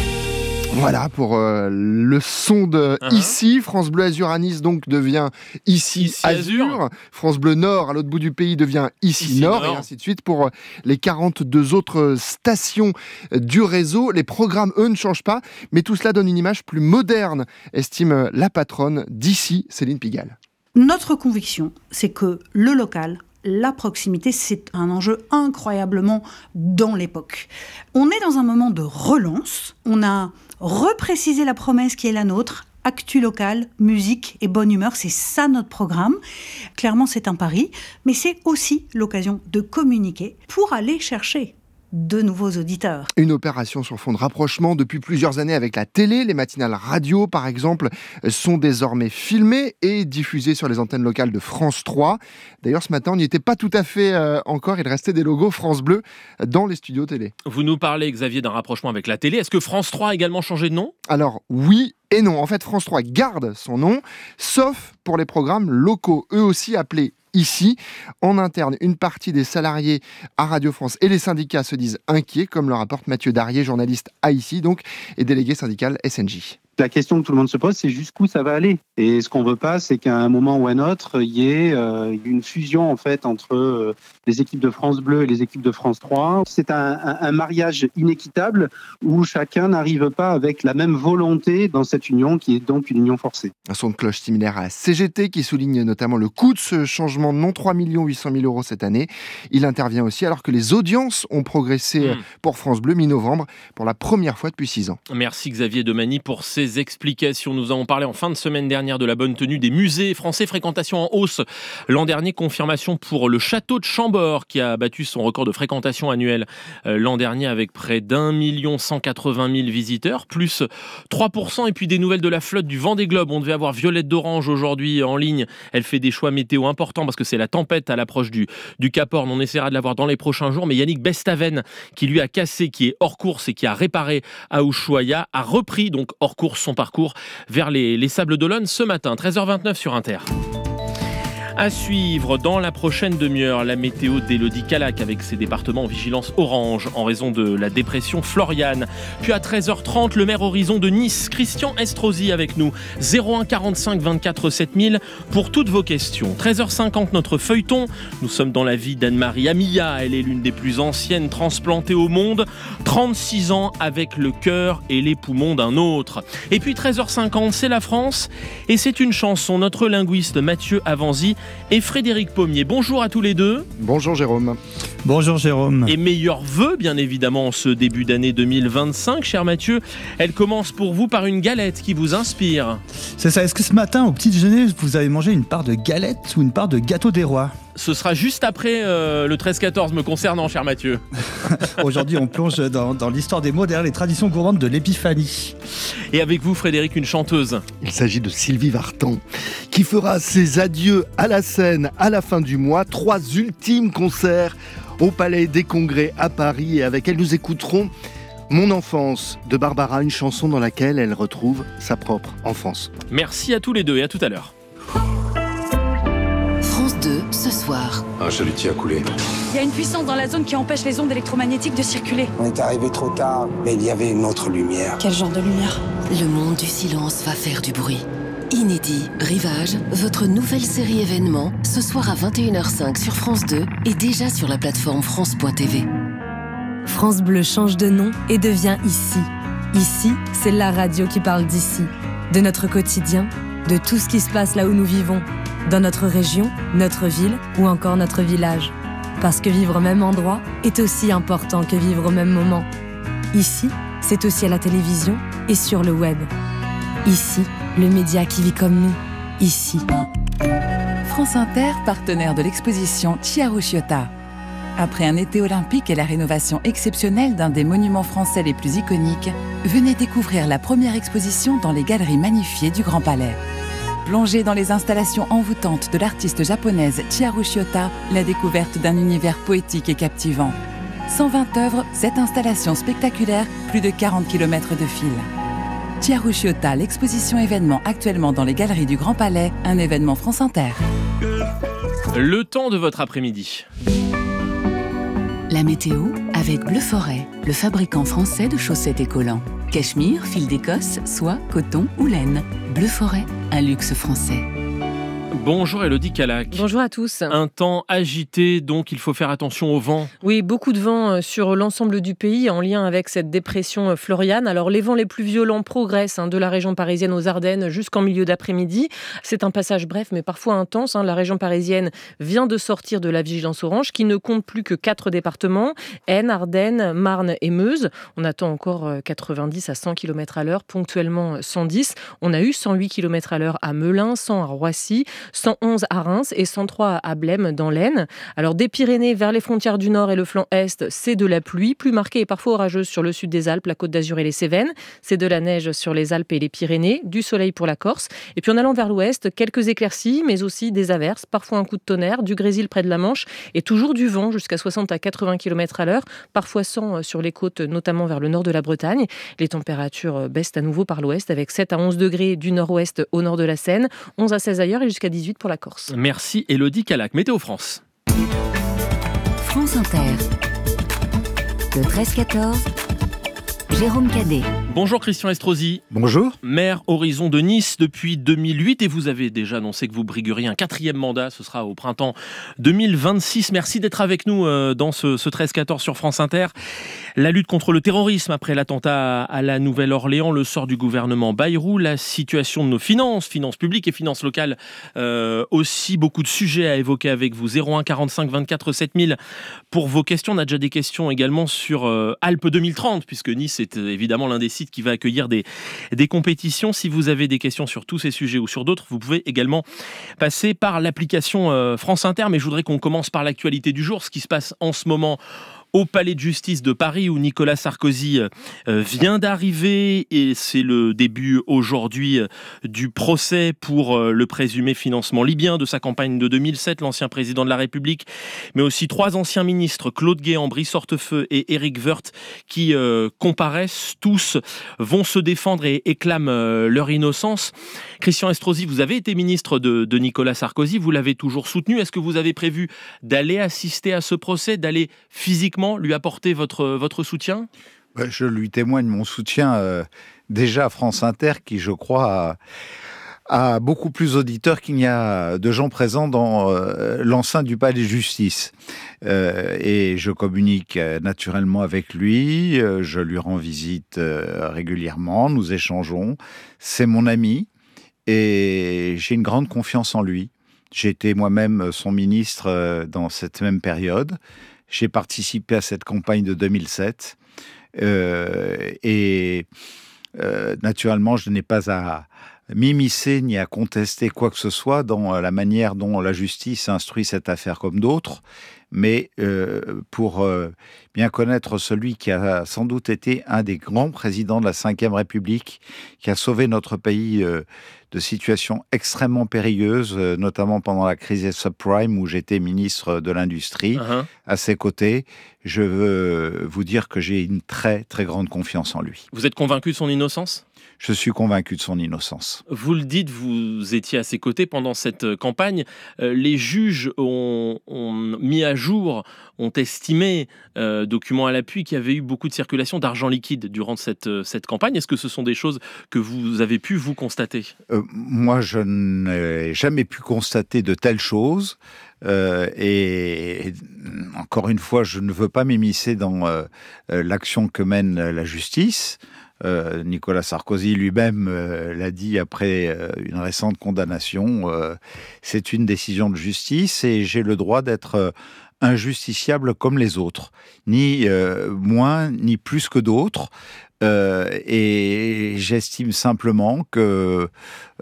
Voilà pour euh, le son de uh-huh. Ici. France Bleu Azur à Nice donc devient Ici, Ici Azur. Azur. France Bleu Nord à l'autre bout du pays devient Ici, Ici Nord, Nord et ainsi de suite pour les quarante-deux autres stations du réseau. Les programmes, eux, ne changent pas, mais tout cela donne une image plus moderne, estime la patronne d'Ici, Céline Pigalle. Notre conviction, c'est que le local, la proximité, c'est un enjeu incroyablement dans l'époque. On est dans un moment de relance. On a reprécisé la promesse qui est la nôtre. Actu locale, musique et bonne humeur, c'est ça notre programme. Clairement, c'est un pari, mais c'est aussi l'occasion de communiquer pour aller chercher de nouveaux auditeurs. Une opération sur fond de rapprochement depuis plusieurs années avec la télé. Les matinales radio, par exemple, sont désormais filmées et diffusées sur les antennes locales de France trois. D'ailleurs, ce matin, on n'y était pas tout à fait euh, encore. Il restait des logos France Bleu dans les studios télé. Vous nous parlez, Xavier, d'un rapprochement avec la télé. Est-ce que France trois a également changé de nom ? Alors, oui et non. En fait, France trois garde son nom, sauf pour les programmes locaux, eux aussi appelés Ici. En interne, une partie des salariés à Radio France et les syndicats se disent inquiets, comme le rapporte Mathieu Darrier, journaliste à Ici, donc, et délégué syndical S N J. La question que tout le monde se pose, c'est jusqu'où ça va aller. Et ce qu'on veut pas, c'est qu'à un moment ou à un autre, il y ait euh, une fusion en fait entre euh, les équipes de France Bleu et les équipes de France trois. C'est un, un, un mariage inéquitable où chacun n'arrive pas avec la même volonté dans cette union qui est donc une union forcée. Un son de cloche similaire à la C G T qui souligne notamment le coût de ce changement de nom, trois millions huit cent mille euros cette année. Il intervient aussi alors que les audiences ont progressé mmh. pour France Bleu mi-novembre pour la première fois depuis six ans. Merci Xavier Demagny pour ces explications. Nous avons parlé en fin de semaine dernière de la bonne tenue des musées français, fréquentation en hausse. L'an dernier, confirmation pour le château de Chambord qui a battu son record de fréquentation annuelle l'an dernier avec près d'un million cent quatre-vingt mille visiteurs, plus trois pour cent. Et puis des nouvelles de la flotte du Vendée Globe. On devait avoir Violette d'Orange aujourd'hui en ligne. Elle fait des choix météo importants parce que c'est la tempête à l'approche du, du Cap Horn. On essaiera de la voir dans les prochains jours. Mais Yannick Bestaven, qui lui a cassé, qui est hors course et qui a réparé à Ushuaïa, a repris donc hors course son parcours vers les, les Sables d'Olonne ce matin, treize heures vingt-neuf sur Inter. À suivre dans la prochaine demi-heure, la météo d'Élodie Calac avec ses départements en vigilance orange en raison de la dépression Florian. Puis à treize heures trente, le maire Horizon de Nice, Christian Estrosi avec nous. zéro un quarante-cinq vingt-quatre sept mille pour toutes vos questions. treize heures cinquante, notre feuilleton. Nous sommes dans la vie d'Anne-Marie Amilla. Elle est l'une des plus anciennes transplantées au monde. trente-six ans avec le cœur et les poumons d'un autre. Et puis treize heures cinquante, c'est la France. Et c'est une chanson. Notre linguiste Mathieu Avanzi et Frédéric Pommier. Bonjour à tous les deux. Bonjour Jérôme. Bonjour Jérôme. Et meilleurs vœux bien évidemment en ce début d'année deux mille vingt-cinq. Cher Mathieu, elle commence pour vous par une galette qui vous inspire. C'est ça, est-ce que ce matin au petit déjeuner vous avez mangé une part de galette ou une part de gâteau des rois ? Ce sera juste après euh, le treize quatorze me concernant, cher Mathieu. Aujourd'hui, on plonge dans, dans l'histoire des mots derrière les traditions gourmandes de l'épiphanie. Et avec vous, Frédéric, une chanteuse. Il s'agit de Sylvie Vartan, qui fera ses adieux à la scène à la fin du mois. Trois ultimes concerts au Palais des Congrès à Paris. Et avec elle, nous écouterons Mon enfance de Barbara, une chanson dans laquelle elle retrouve sa propre enfance. Merci à tous les deux et à tout à l'heure. France deux, ce soir. Un chalutier a coulé. Il y a une puissance dans la zone qui empêche les ondes électromagnétiques de circuler. On est arrivé trop tard, mais il y avait une autre lumière. Quel genre de lumière ? Le monde du silence va faire du bruit. Inédit, Rivage, votre nouvelle série événement, ce soir à vingt et une heures cinq sur France deux et déjà sur la plateforme France point T V. France Bleu change de nom et devient Ici. Ici, c'est la radio qui parle d'ici, de notre quotidien, de tout ce qui se passe là où nous vivons, dans notre région, notre ville ou encore notre village. Parce que vivre au même endroit est aussi important que vivre au même moment. Ici, c'est aussi à la télévision et sur le web. Ici, le média qui vit comme nous. Ici. France Inter, partenaire de l'exposition Chiaruchiota. Après un été olympique et la rénovation exceptionnelle d'un des monuments français les plus iconiques, venez découvrir la première exposition dans les galeries magnifiées du Grand Palais. Plongez dans les installations envoûtantes de l'artiste japonaise Chiharu Shiota, la découverte d'un univers poétique et captivant. cent vingt œuvres, cette installation spectaculaire, plus de quarante kilomètres de fil. Chiharu Shiota, l'exposition événement actuellement dans les galeries du Grand Palais, un événement France Inter. Le temps de votre après-midi. La météo avec Bleu Forêt, le fabricant français de chaussettes et collants. Cachemire, fil d'Écosse, soie, coton ou laine. Bleu Forêt, un luxe français. Bonjour Élodie Calac. Bonjour à tous. Un temps agité, donc il faut faire attention au vent. Oui, beaucoup de vent sur l'ensemble du pays en lien avec cette dépression Florian. Alors les vents les plus violents progressent hein, de la région parisienne aux Ardennes jusqu'en milieu d'après-midi. C'est un passage bref mais parfois intense. Hein. La région parisienne vient de sortir de la vigilance orange qui ne compte plus que quatre départements. Aisne, Ardennes, Marne et Meuse. On attend encore quatre-vingt-dix à cent kilomètres à l'heure, ponctuellement cent dix. On a eu cent huit kilomètres à l'heure à Melun, cent à Roissy, cent onze à Reims et cent trois à Blême dans l'Aisne. Alors des Pyrénées vers les frontières du Nord et le flanc Est, c'est de la pluie, plus marquée et parfois orageuse sur le sud des Alpes, la Côte d'Azur et les Cévennes. C'est de la neige sur les Alpes et les Pyrénées, du soleil pour la Corse. Et puis en allant vers l'ouest, quelques éclaircies, mais aussi des averses, parfois un coup de tonnerre, du grésil près de la Manche et toujours du vent jusqu'à soixante à quatre-vingts kilomètres à l'heure, parfois cent sur les côtes, notamment vers le nord de la Bretagne. Les températures baissent à nouveau par l'ouest avec sept à onze degrés du nord-ouest au nord de la Seine, onze à seize ailleurs et jusqu'à dix-huit pour la Corse. Merci Élodie Calac. Météo France. France Inter. De treize quatorze, Jérôme Cadet. Bonjour Christian Estrosi. Bonjour. Maire Horizon de Nice depuis deux mille huit et vous avez déjà annoncé que vous brigueriez un quatrième mandat. Ce sera au printemps deux mille vingt-six. Merci d'être avec nous dans ce, ce treize quatorze sur France Inter. La lutte contre le terrorisme après l'attentat à la Nouvelle-Orléans, le sort du gouvernement Bayrou, la situation de nos finances, finances publiques et finances locales. Euh, aussi beaucoup de sujets à évoquer avec vous. zéro un quarante-cinq vingt-quatre sept mille pour vos questions. On a déjà des questions également sur euh, Alpes deux mille trente puisque Nice est évidemment l'un des sites qui va accueillir des, des compétitions. Si vous avez des questions sur tous ces sujets ou sur d'autres, vous pouvez également passer par l'application euh, France Inter. Mais je voudrais qu'on commence par l'actualité du jour, ce qui se passe en ce moment au Palais de justice de Paris où Nicolas Sarkozy vient d'arriver et c'est le début aujourd'hui du procès pour le présumé financement libyen de sa campagne de deux mille sept, l'ancien président de la République, mais aussi trois anciens ministres, Claude Guéant, Brice Hortefeux et Éric Woerth, qui euh, comparaissent. Tous vont se défendre et, et clament euh, leur innocence. Christian Estrosi, vous avez été ministre de, de Nicolas Sarkozy, vous l'avez toujours soutenu. Est-ce que vous avez prévu d'aller assister à ce procès, d'aller physiquement lui apporter votre, votre soutien ? Je lui témoigne mon soutien euh, déjà à France Inter, qui, je crois, a, a beaucoup plus d'auditeurs qu'il n'y a de gens présents dans euh, l'enceinte du Palais de justice. Euh, et je communique euh, naturellement avec lui, euh, je lui rends visite euh, régulièrement, nous échangeons. C'est mon ami et j'ai une grande confiance en lui. J'ai été moi-même son ministre euh, dans cette même période. J'ai participé à cette campagne de deux mille sept euh, et euh, naturellement, je n'ai pas à m'immiscer ni à contester quoi que ce soit dans la manière dont la justice instruit cette affaire comme d'autres, mais euh, pour euh, bien connaître celui qui a sans doute été un des grands présidents de la cinquième République, qui a sauvé notre pays euh, de situations extrêmement périlleuses, euh, notamment pendant la crise des subprimes où j'étais ministre de l'Industrie. Uh-huh. À ses côtés, je veux vous dire que j'ai une très très grande confiance en lui. Vous êtes convaincu de son innocence ? Je suis convaincu de son innocence. Vous le dites, vous étiez à ses côtés pendant cette campagne. Euh, les juges ont, ont mis à jour, ont estimé, euh, documents à l'appui, qu'il y avait eu beaucoup de circulation d'argent liquide durant cette, cette campagne. Est-ce que ce sont des choses que vous avez pu, vous, constater ? euh, Moi, je n'ai jamais pu constater de telles choses. Euh, et encore une fois, je ne veux pas m'immiscer dans euh, l'action que mène la justice. Euh, Nicolas Sarkozy lui-même euh, l'a dit après euh, une récente condamnation. Euh, c'est une décision de justice et j'ai le droit d'être euh, injusticiable comme les autres, ni euh, moins ni plus que d'autres. Euh, et j'estime simplement que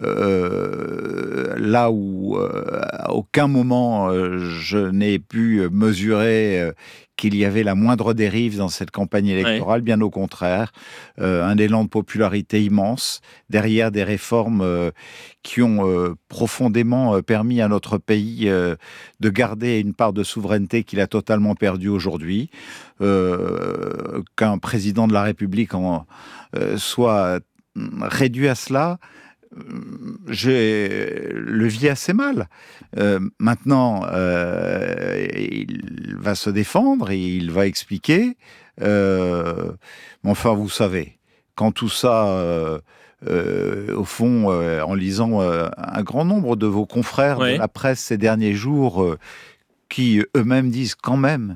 euh, là où euh, à aucun moment euh, je n'ai pu mesurer euh, qu'il y avait la moindre dérive dans cette campagne électorale, ouais. Bien au contraire, euh, un élan de popularité immense, derrière des réformes euh, qui ont euh, profondément euh, permis à notre pays euh, de garder une part de souveraineté qu'il a totalement perdue aujourd'hui, euh, qu'un président de la République en, euh, soit réduit à cela. Je le vis assez mal. Euh, maintenant, euh, il va se défendre et il va expliquer. Euh, mais enfin, vous savez, quand tout ça, euh, euh, au fond, euh, en lisant euh, un grand nombre de vos confrères ouais. de la presse ces derniers jours, euh, qui eux-mêmes disent quand même,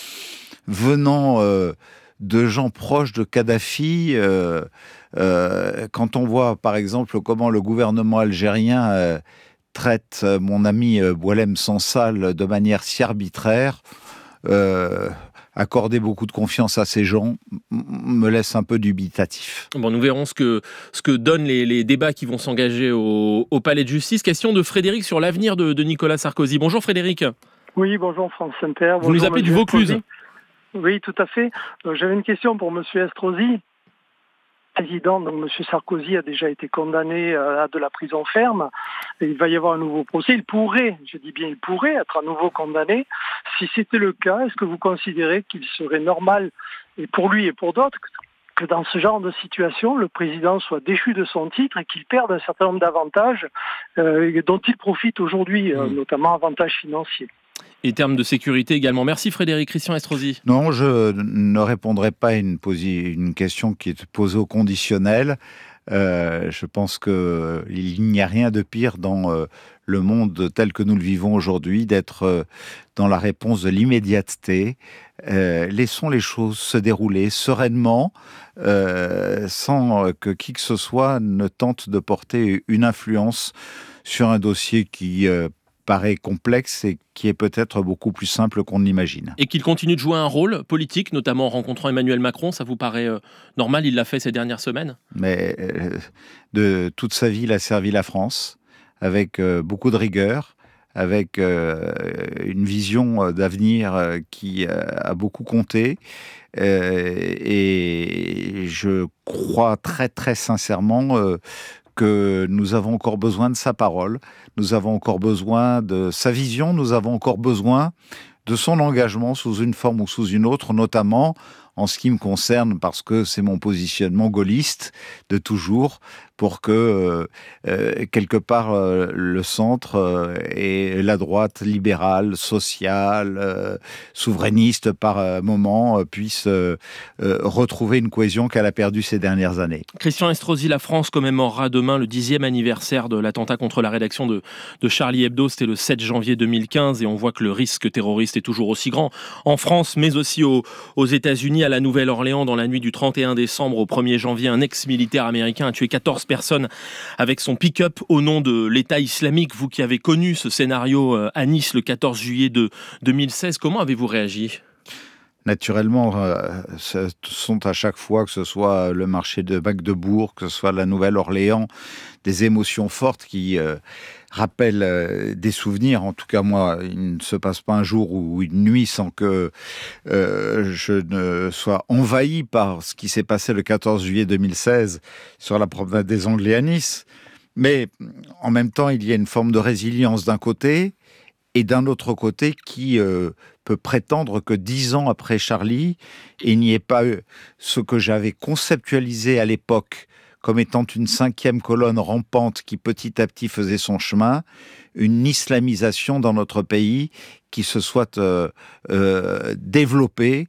venant euh, de gens proches de Kadhafi, euh, Euh, quand on voit, par exemple, comment le gouvernement algérien euh, traite euh, mon ami euh, Boualem Sansal de manière si arbitraire, euh, accorder beaucoup de confiance à ces gens m- me laisse un peu dubitatif. Bon, nous verrons ce que, ce que donnent les, les débats qui vont s'engager au, au Palais de justice. Question de Frédéric sur l'avenir de, de Nicolas Sarkozy. Bonjour Frédéric. Oui, bonjour France Inter. Vous nous appelez du Vaucluse. Oui, tout à fait. Euh, j'avais une question pour Monsieur Estrosi. Président, donc M. Sarkozy a déjà été condamné à de la prison ferme. Et il va y avoir un nouveau procès. Il pourrait, je dis bien il pourrait, être à nouveau condamné. Si c'était le cas, est-ce que vous considérez qu'il serait normal, et pour lui et pour d'autres, que dans ce genre de situation, le président soit déchu de son titre et qu'il perde un certain nombre d'avantages euh, dont il profite aujourd'hui, euh, notamment avantages financiers? Et termes de sécurité également. Merci Frédéric. Christian Estrosi. Non, je ne répondrai pas à une, posi- une question qui est posée au conditionnel. Euh, je pense qu'il n'y a rien de pire dans euh, le monde tel que nous le vivons aujourd'hui, d'être euh, dans la réponse de l'immédiateté. Euh, laissons les choses se dérouler sereinement, euh, sans que qui que ce soit ne tente de porter une influence sur un dossier qui euh, paraît complexe et qui est peut-être beaucoup plus simple qu'on ne l'imagine. Et qu'il continue de jouer un rôle politique, notamment en rencontrant Emmanuel Macron, ça vous paraît euh, normal? Il l'a fait ces dernières semaines. Mais euh, de toute sa vie, il a servi la France avec euh, beaucoup de rigueur, avec euh, une vision d'avenir euh, qui euh, a beaucoup compté. Euh, et je crois très très sincèrement euh, que nous avons encore besoin de sa parole, nous avons encore besoin de sa vision, nous avons encore besoin de son engagement sous une forme ou sous une autre, notamment en ce qui me concerne, parce que c'est mon positionnement gaulliste de toujours, pour que, euh, euh, quelque part, euh, le centre euh, et la droite libérale, sociale, euh, souverainiste par euh, moment, euh, puissent euh, euh, retrouver une cohésion qu'elle a perdue ces dernières années. Christian Estrosi, la France commémorera demain le dixième anniversaire de l'attentat contre la rédaction de, de Charlie Hebdo. C'était le sept janvier deux mille quinze et on voit que le risque terroriste est toujours aussi grand en France, mais aussi aux, aux États-Unis. À la Nouvelle-Orléans, dans la nuit du trente et un décembre au premier janvier, un ex-militaire américain a tué quatorze personnes avec son pick-up au nom de l'État islamique. Vous qui avez connu ce scénario à Nice le quatorze juillet de deux mille seize, comment avez-vous réagi ? Naturellement, euh, ce sont à chaque fois, que ce soit le marché de Magdebourg, que ce soit la Nouvelle-Orléans, des émotions fortes qui euh, rappellent euh, des souvenirs. En tout cas, moi, il ne se passe pas un jour ou une nuit sans que euh, je ne sois envahi par ce qui s'est passé le quatorze juillet deux mille seize sur la promenade des Anglais à Nice. Mais en même temps, il y a une forme de résilience d'un côté et d'un autre côté qui euh, peut prétendre que dix ans après Charlie, il n'y ait pas eu ce que j'avais conceptualisé à l'époque comme étant une cinquième colonne rampante qui petit à petit faisait son chemin, une islamisation dans notre pays qui se soit euh, euh, développée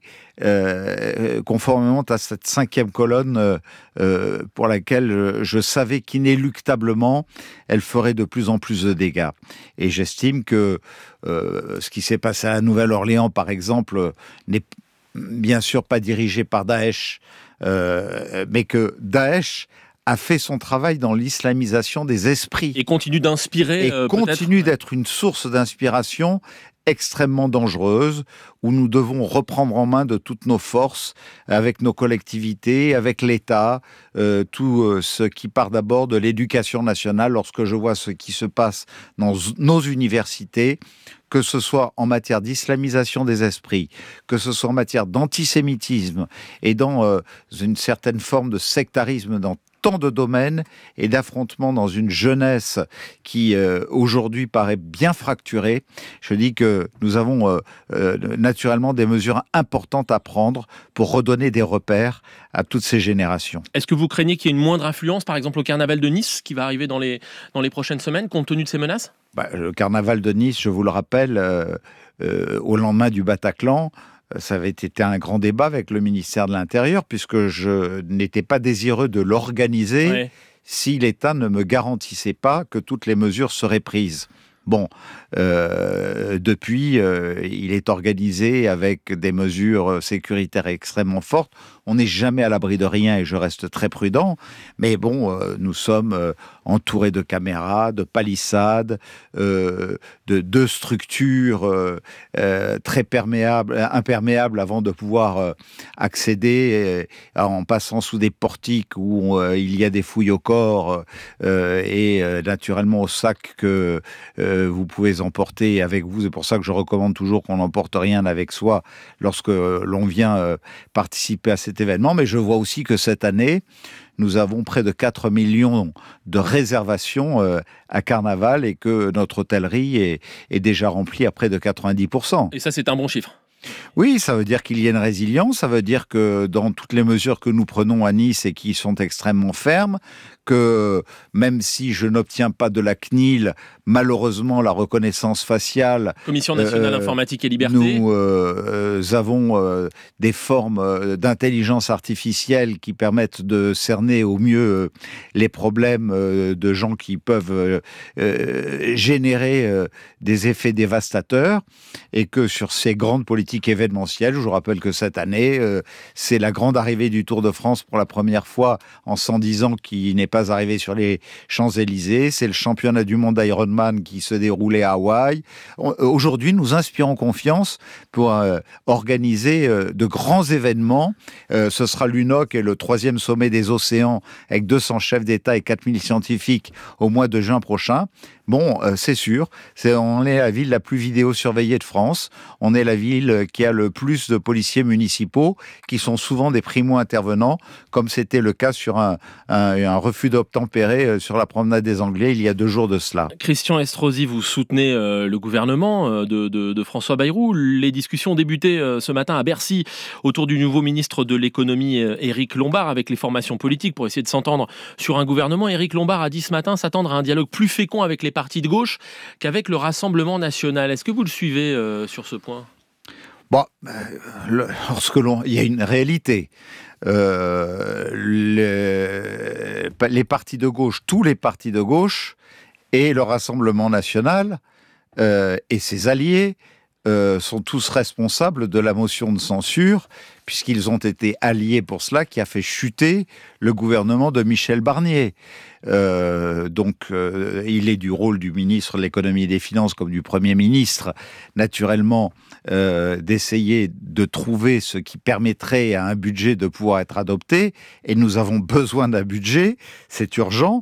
euh, conformément à cette cinquième colonne euh, pour laquelle je savais qu'inéluctablement elle ferait de plus en plus de dégâts. Et j'estime que euh, ce qui s'est passé à la Nouvelle-Orléans, par exemple, n'est bien sûr pas dirigé par Daesh, euh, mais que Daesh a fait son travail dans l'islamisation des esprits. Et continue d'inspirer. Et euh, continue d'être une source d'inspiration extrêmement dangereuse, où nous devons reprendre en main de toutes nos forces, avec nos collectivités, avec l'État, euh, tout euh, ce qui part d'abord de l'éducation nationale. Lorsque je vois ce qui se passe dans nos universités, que ce soit en matière d'islamisation des esprits, que ce soit en matière d'antisémitisme et dans euh, une certaine forme de sectarisme dans tant de domaines et d'affrontements dans une jeunesse qui euh, aujourd'hui paraît bien fracturée, je dis que nous avons euh, euh, naturellement des mesures importantes à prendre pour redonner des repères à toutes ces générations. Est-ce que vous craignez qu'il y ait une moindre influence, par exemple au carnaval de Nice, qui va arriver dans les, dans les prochaines semaines, compte tenu de ces menaces ? Bah, le carnaval de Nice, je vous le rappelle, euh, euh, au lendemain du Bataclan, ça avait été un grand débat avec le ministère de l'Intérieur, puisque je n'étais pas désireux de l'organiser ouais. si l'État ne me garantissait pas que toutes les mesures seraient prises. Bon, euh, depuis, euh, il est organisé avec des mesures sécuritaires extrêmement fortes. On n'est jamais à l'abri de rien et je reste très prudent. Mais bon, euh, nous sommes euh, entourés de caméras, de palissades, euh, de deux structures euh, euh, très perméables, imperméables avant de pouvoir euh, accéder euh, en passant sous des portiques où euh, il y a des fouilles au corps euh, et euh, naturellement au sac que euh, vous pouvez emporter avec vous. C'est pour ça que je recommande toujours qu'on n'emporte rien avec soi lorsque l'on vient euh, participer à cet événement. Mais je vois aussi que cette année, nous avons près de quatre millions de réservations euh, à Carnaval et que notre hôtellerie est, est déjà remplie à près de quatre-vingt-dix pour cent. Et ça, c'est un bon chiffre. Oui, ça veut dire qu'il y a une résilience, ça veut dire que dans toutes les mesures que nous prenons à Nice et qui sont extrêmement fermes, que même si je n'obtiens pas de la C N I L, malheureusement la reconnaissance faciale... Commission nationale euh, informatique et liberté. Nous euh, euh, avons euh, des formes d'intelligence artificielle qui permettent de cerner au mieux euh, les problèmes euh, de gens qui peuvent euh, euh, générer euh, des effets dévastateurs et que sur ces grandes politiques politique événementielle. Je vous rappelle que cette année, euh, c'est la grande arrivée du Tour de France pour la première fois en cent dix ans qui n'est pas arrivé sur les Champs-Élysées. C'est le championnat du monde Ironman qui se déroulait à Hawaï. On, aujourd'hui, nous inspirons confiance pour euh, organiser euh, de grands événements. Euh, ce sera l'U N O C et le troisième sommet des océans avec deux cents chefs d'État et quatre mille scientifiques au mois de juin prochain. Bon, euh, c'est sûr, c'est, on est la ville la plus vidéosurveillée de France. On est la ville qui a le plus de policiers municipaux, qui sont souvent des primo-intervenants, comme c'était le cas sur un, un, un refus d'obtempérer sur la promenade des Anglais il y a deux jours de cela. Christian Estrosi, vous soutenez euh, le gouvernement euh, de, de, de François Bayrou. Les discussions ont débuté euh, ce matin à Bercy autour du nouveau ministre de l'économie, euh, Éric Lombard, avec les formations politiques pour essayer de s'entendre sur un gouvernement. Éric Lombard a dit ce matin s'attendre à un dialogue plus fécond avec les partis de gauche qu'avec le Rassemblement national. Est-ce que vous le suivez euh, sur ce point ? Bon, euh, le, lorsque l'on, il y a une réalité. Euh, les, les partis de gauche, tous les partis de gauche et le Rassemblement national euh, et ses alliés euh, sont tous responsables de la motion de censure, puisqu'ils ont été alliés pour cela, qui a fait chuter le gouvernement de Michel Barnier. Euh, donc, euh, il est du rôle du ministre de l'économie et des finances, comme du Premier ministre, naturellement, euh, d'essayer de trouver ce qui permettrait à un budget de pouvoir être adopté. Et nous avons besoin d'un budget, c'est urgent.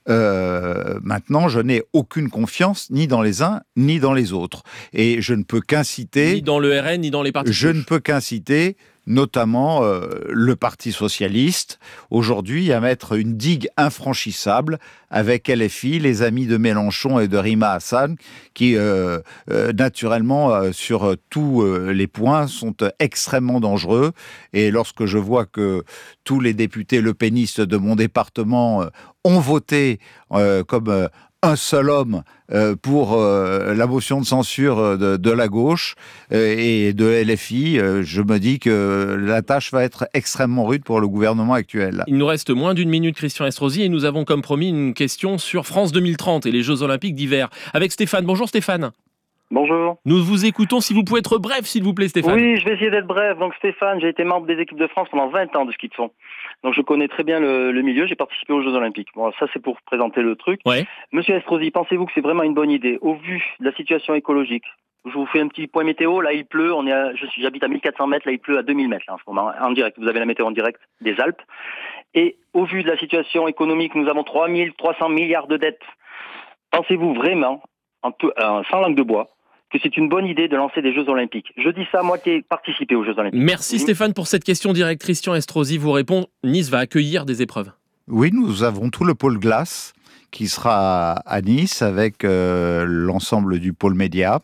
Euh, maintenant, je n'ai aucune confiance ni dans les uns ni dans les autres. Et je ne peux qu'inciter... Ni dans le R N, ni dans les partis. Je ne peux qu'inciter... notamment euh, le Parti socialiste, aujourd'hui à mettre une digue infranchissable avec L F I, les amis de Mélenchon et de Rima Hassan, qui euh, euh, naturellement, euh, sur tous euh, les points, sont euh, extrêmement dangereux. Et lorsque je vois que tous les députés lepénistes de mon département euh, ont voté euh, comme... Euh, un seul homme euh, pour euh, la motion de censure de, de la gauche euh, et de L F I, euh, je me dis que la tâche va être extrêmement rude pour le gouvernement actuel. Il nous reste moins d'une minute, Christian Estrosi, et nous avons comme promis une question sur France deux mille trente et les Jeux Olympiques d'hiver. Avec Stéphane. Bonjour Stéphane. Bonjour. Nous vous écoutons, si vous pouvez être bref, s'il vous plaît Stéphane. Oui, je vais essayer d'être bref. Donc Stéphane, j'ai été membre des équipes de France pendant vingt ans de ski de fond. Donc je connais très bien le, le milieu, j'ai participé aux Jeux Olympiques. Bon, ça c'est pour présenter le truc. Ouais. Monsieur Estrosi, pensez-vous que c'est vraiment une bonne idée, au vu de la situation écologique? Je vous fais un petit point météo, là il pleut, on est à, je suis, j'habite à mille quatre cents mètres, là il pleut à deux mille mètres là, en ce moment, en direct. Vous avez la météo en direct des Alpes. Et au vu de la situation économique, nous avons trois mille trois cents milliards de dettes. Pensez-vous vraiment, en peu, euh, sans langue de bois, que c'est une bonne idée de lancer des Jeux Olympiques? Je dis ça, moi qui ai participé aux Jeux Olympiques. Merci oui. Stéphane pour cette question directe. Christian Estrosi vous répond, Nice va accueillir des épreuves. Oui, nous avons tout le pôle glace qui sera à Nice avec euh, l'ensemble du pôle média.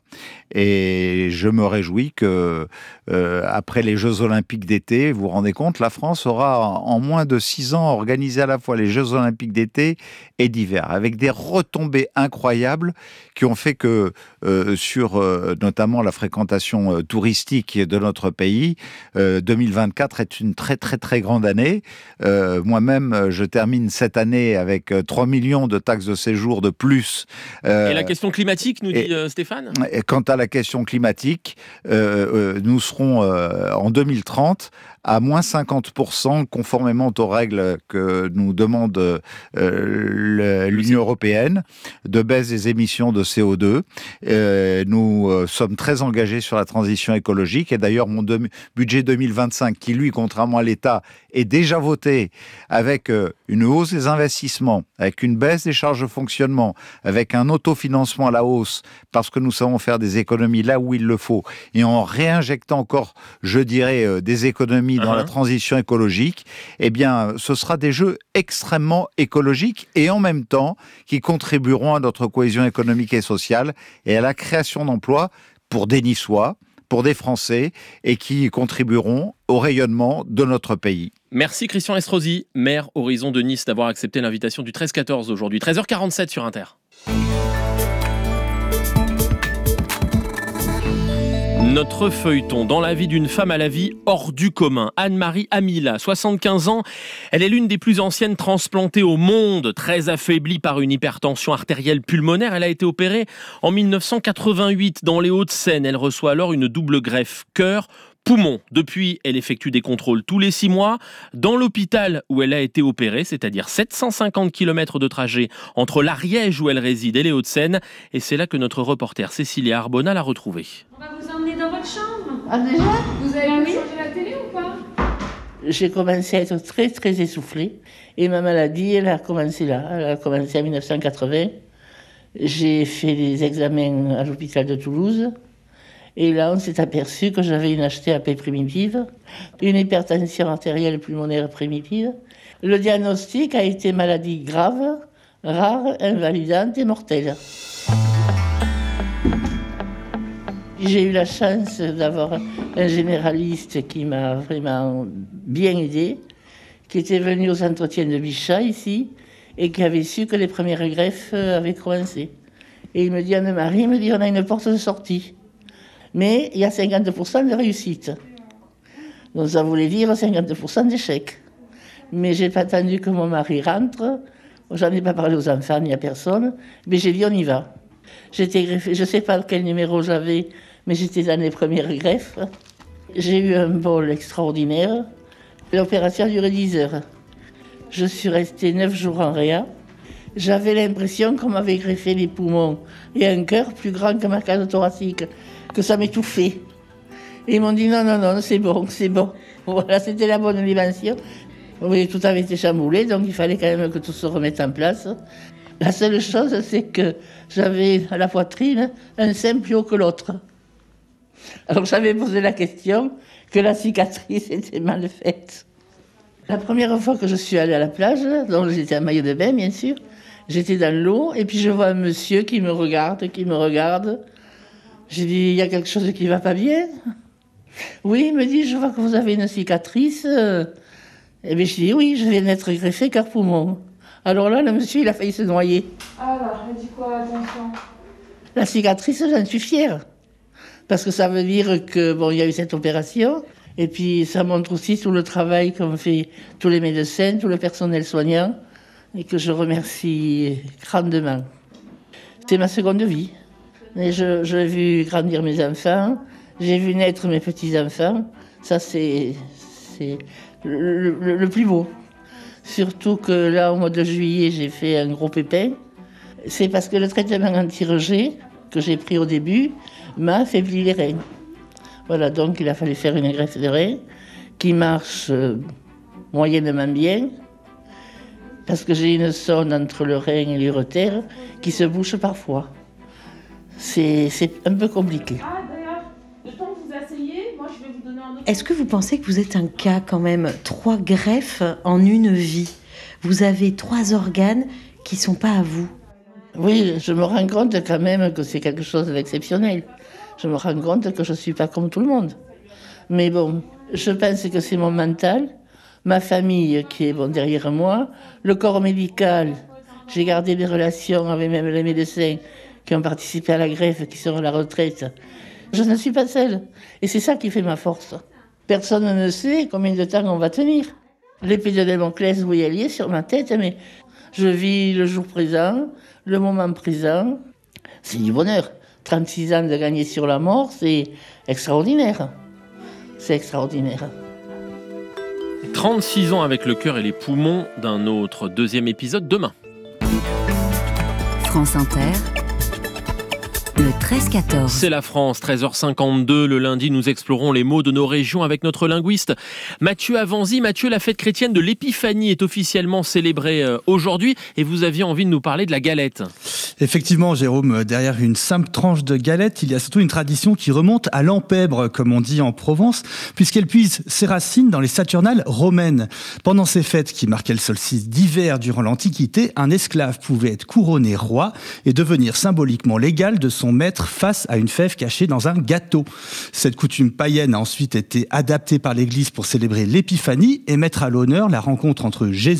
Et je me réjouis que, euh, après les Jeux Olympiques d'été, vous vous rendez compte, la France aura en moins de six ans organisé à la fois les Jeux Olympiques d'été et d'hiver, avec des retombées incroyables qui ont fait que, euh, sur euh, notamment la fréquentation euh, touristique de notre pays, euh, deux mille vingt-quatre est une très très très grande année. Euh, moi-même, je termine cette année avec trois millions de taxes de séjour de plus. Euh, et la question climatique, nous dit et, euh, Stéphane ? Et quant à la question climatique, euh, euh, nous serons euh, en deux mille trente à moins cinquante pour cent conformément aux règles que nous demande euh, le, l'Union européenne de baisse des émissions de C O deux. Euh, nous euh, sommes très engagés sur la transition écologique et d'ailleurs mon de, budget deux mille vingt-cinq qui lui, contrairement à l'État, est déjà voté avec euh, une hausse des investissements, avec une baisse des charges de fonctionnement, avec un autofinancement à la hausse parce que nous savons faire des économies là où il le faut et en réinjectant encore, je dirais, euh, des économies dans uh-huh. la transition écologique, eh bien, ce sera des jeux extrêmement écologiques et en même temps qui contribueront à notre cohésion économique et sociale et à la création d'emplois pour des Niçois, pour des Français et qui contribueront au rayonnement de notre pays. Merci Christian Estrosi, maire Horizon de Nice, d'avoir accepté l'invitation du treize quatorze aujourd'hui. treize heures quarante-sept sur Inter. Notre feuilleton dans la vie d'une femme à la vie hors du commun. Anne-Marie Amila, soixante-quinze ans. Elle est l'une des plus anciennes transplantées au monde, très affaiblie par une hypertension artérielle pulmonaire. Elle a été opérée en mille neuf cent quatre-vingt-huit dans les Hauts-de-Seine. Elle reçoit alors une double greffe cœur poumon. Depuis, elle effectue des contrôles tous les six mois dans l'hôpital où elle a été opérée, c'est-à-dire sept cent cinquante kilomètres de trajet entre l'Ariège où elle réside et les Hauts-de-Seine. Et c'est là que notre reporter Cécilia Arbona l'a retrouvée. On va vous emmener dans votre chambre. Ah déjà ? Vous avez oui. changé la télé ou pas ? J'ai commencé à être très très essoufflée et ma maladie elle a commencé là, elle a commencé en mille neuf cent quatre-vingts. J'ai fait des examens à l'hôpital de Toulouse. Et là, on s'est aperçu que j'avais une H T A P primitive, une hypertension artérielle pulmonaire primitive. Le diagnostic a été maladie grave, rare, invalidante et mortelle. J'ai eu la chance d'avoir un généraliste qui m'a vraiment bien aidé, qui était venu aux entretiens de Bichat ici, et qui avait su que les premières greffes avaient commencé. Et il me dit, Anne-Marie, il me dit, on a une porte de sortie. Mais il y a cinquante pour cent de réussite. Donc ça voulait dire cinquante pour cent d'échec. Mais j'ai pas attendu que mon mari rentre. J'en ai pas parlé aux enfants ni à personne. Mais j'ai dit on y va. J'étais greffée, je sais pas quel numéro j'avais, mais j'étais dans les premières greffes. J'ai eu un bol extraordinaire. L'opération a duré dix heures. Je suis restée neuf jours en réa. J'avais l'impression qu'on m'avait greffé les poumons et un cœur plus grand que ma cage thoracique, que ça m'étouffait. Et ils m'ont dit non, non, non, c'est bon, c'est bon. Voilà, c'était la bonne dimension. Oui, tout avait été chamboulé, donc il fallait quand même que tout se remette en place. La seule chose, c'est que j'avais à la poitrine un sein plus haut que l'autre. Alors j'avais posé la question que la cicatrice était mal faite. La première fois que je suis allée à la plage, donc j'étais en maillot de bain, bien sûr, j'étais dans l'eau, et puis je vois un monsieur qui me regarde, qui me regarde. J'ai dit, il y a quelque chose qui ne va pas bien ? Oui, il me dit, je vois que vous avez une cicatrice. Et bien, je dis, oui, je viens d'être greffé cœur-poumon. Alors là, le monsieur, il a failli se noyer. Alors, elle dit quoi, attention ? La cicatrice, j'en suis fière. Parce que ça veut dire que, bon, il y a eu cette opération. Et puis, ça montre aussi tout le travail qu'ont fait tous les médecins, tout le personnel soignant. Et que je remercie grandement. C'est ma seconde vie. Et je, j'ai vu grandir mes enfants, j'ai vu naître mes petits-enfants. Ça, c'est, c'est le, le, le plus beau. Surtout que là, au mois de juillet, j'ai fait un gros pépin. C'est parce que le traitement anti-rejet que j'ai pris au début m'a affaibli les reins. Voilà, donc il a fallu faire une greffe de reins qui marche euh, moyennement bien. Parce que j'ai une sonde entre le rein et l'urétère qui se bouche parfois. C'est, c'est un peu compliqué. Ah, d'ailleurs, le temps que vous asseyez, moi je vais vous donner un autre... Est-ce que vous pensez que vous êtes un cas quand même ? Trois greffes en une vie. Vous avez trois organes qui ne sont pas à vous. Oui, je me rends compte quand même que c'est quelque chose d'exceptionnel. Je me rends compte que je ne suis pas comme tout le monde. Mais bon, je pense que c'est mon mental, ma famille qui est bon derrière moi, le corps médical. J'ai gardé des relations avec même les médecins qui ont participé à la greffe, qui sont à la retraite. Je ne suis pas seule. Et c'est ça qui fait ma force. Personne ne sait combien de temps on va tenir. L'épée de Damoclès, oui, elle y est sur ma tête, mais je vis le jour présent, le moment présent. C'est du bonheur. trente-six ans de gagner sur la mort, c'est extraordinaire. C'est extraordinaire. trente-six ans avec le cœur et les poumons d'un autre. Deuxième épisode demain. France Inter. Le treize quatorze. C'est la France, treize heures cinquante-deux. Le lundi, nous explorons les mots de nos régions avec notre linguiste Mathieu Avanzi. Mathieu, la fête chrétienne de l'Épiphanie est officiellement célébrée aujourd'hui et vous aviez envie de nous parler de la galette. Effectivement, Jérôme, derrière une simple tranche de galette, il y a surtout une tradition qui remonte à l'empèbre, comme on dit en Provence, puisqu'elle puise ses racines dans les Saturnales romaines. Pendant ces fêtes qui marquaient le solstice d'hiver durant l'Antiquité, un esclave pouvait être couronné roi et devenir symboliquement l'égal de son maître face à une fève cachée dans un gâteau. Cette coutume païenne a ensuite été adaptée par l'Église pour célébrer l'Épiphanie et mettre à l'honneur la rencontre entre Jésus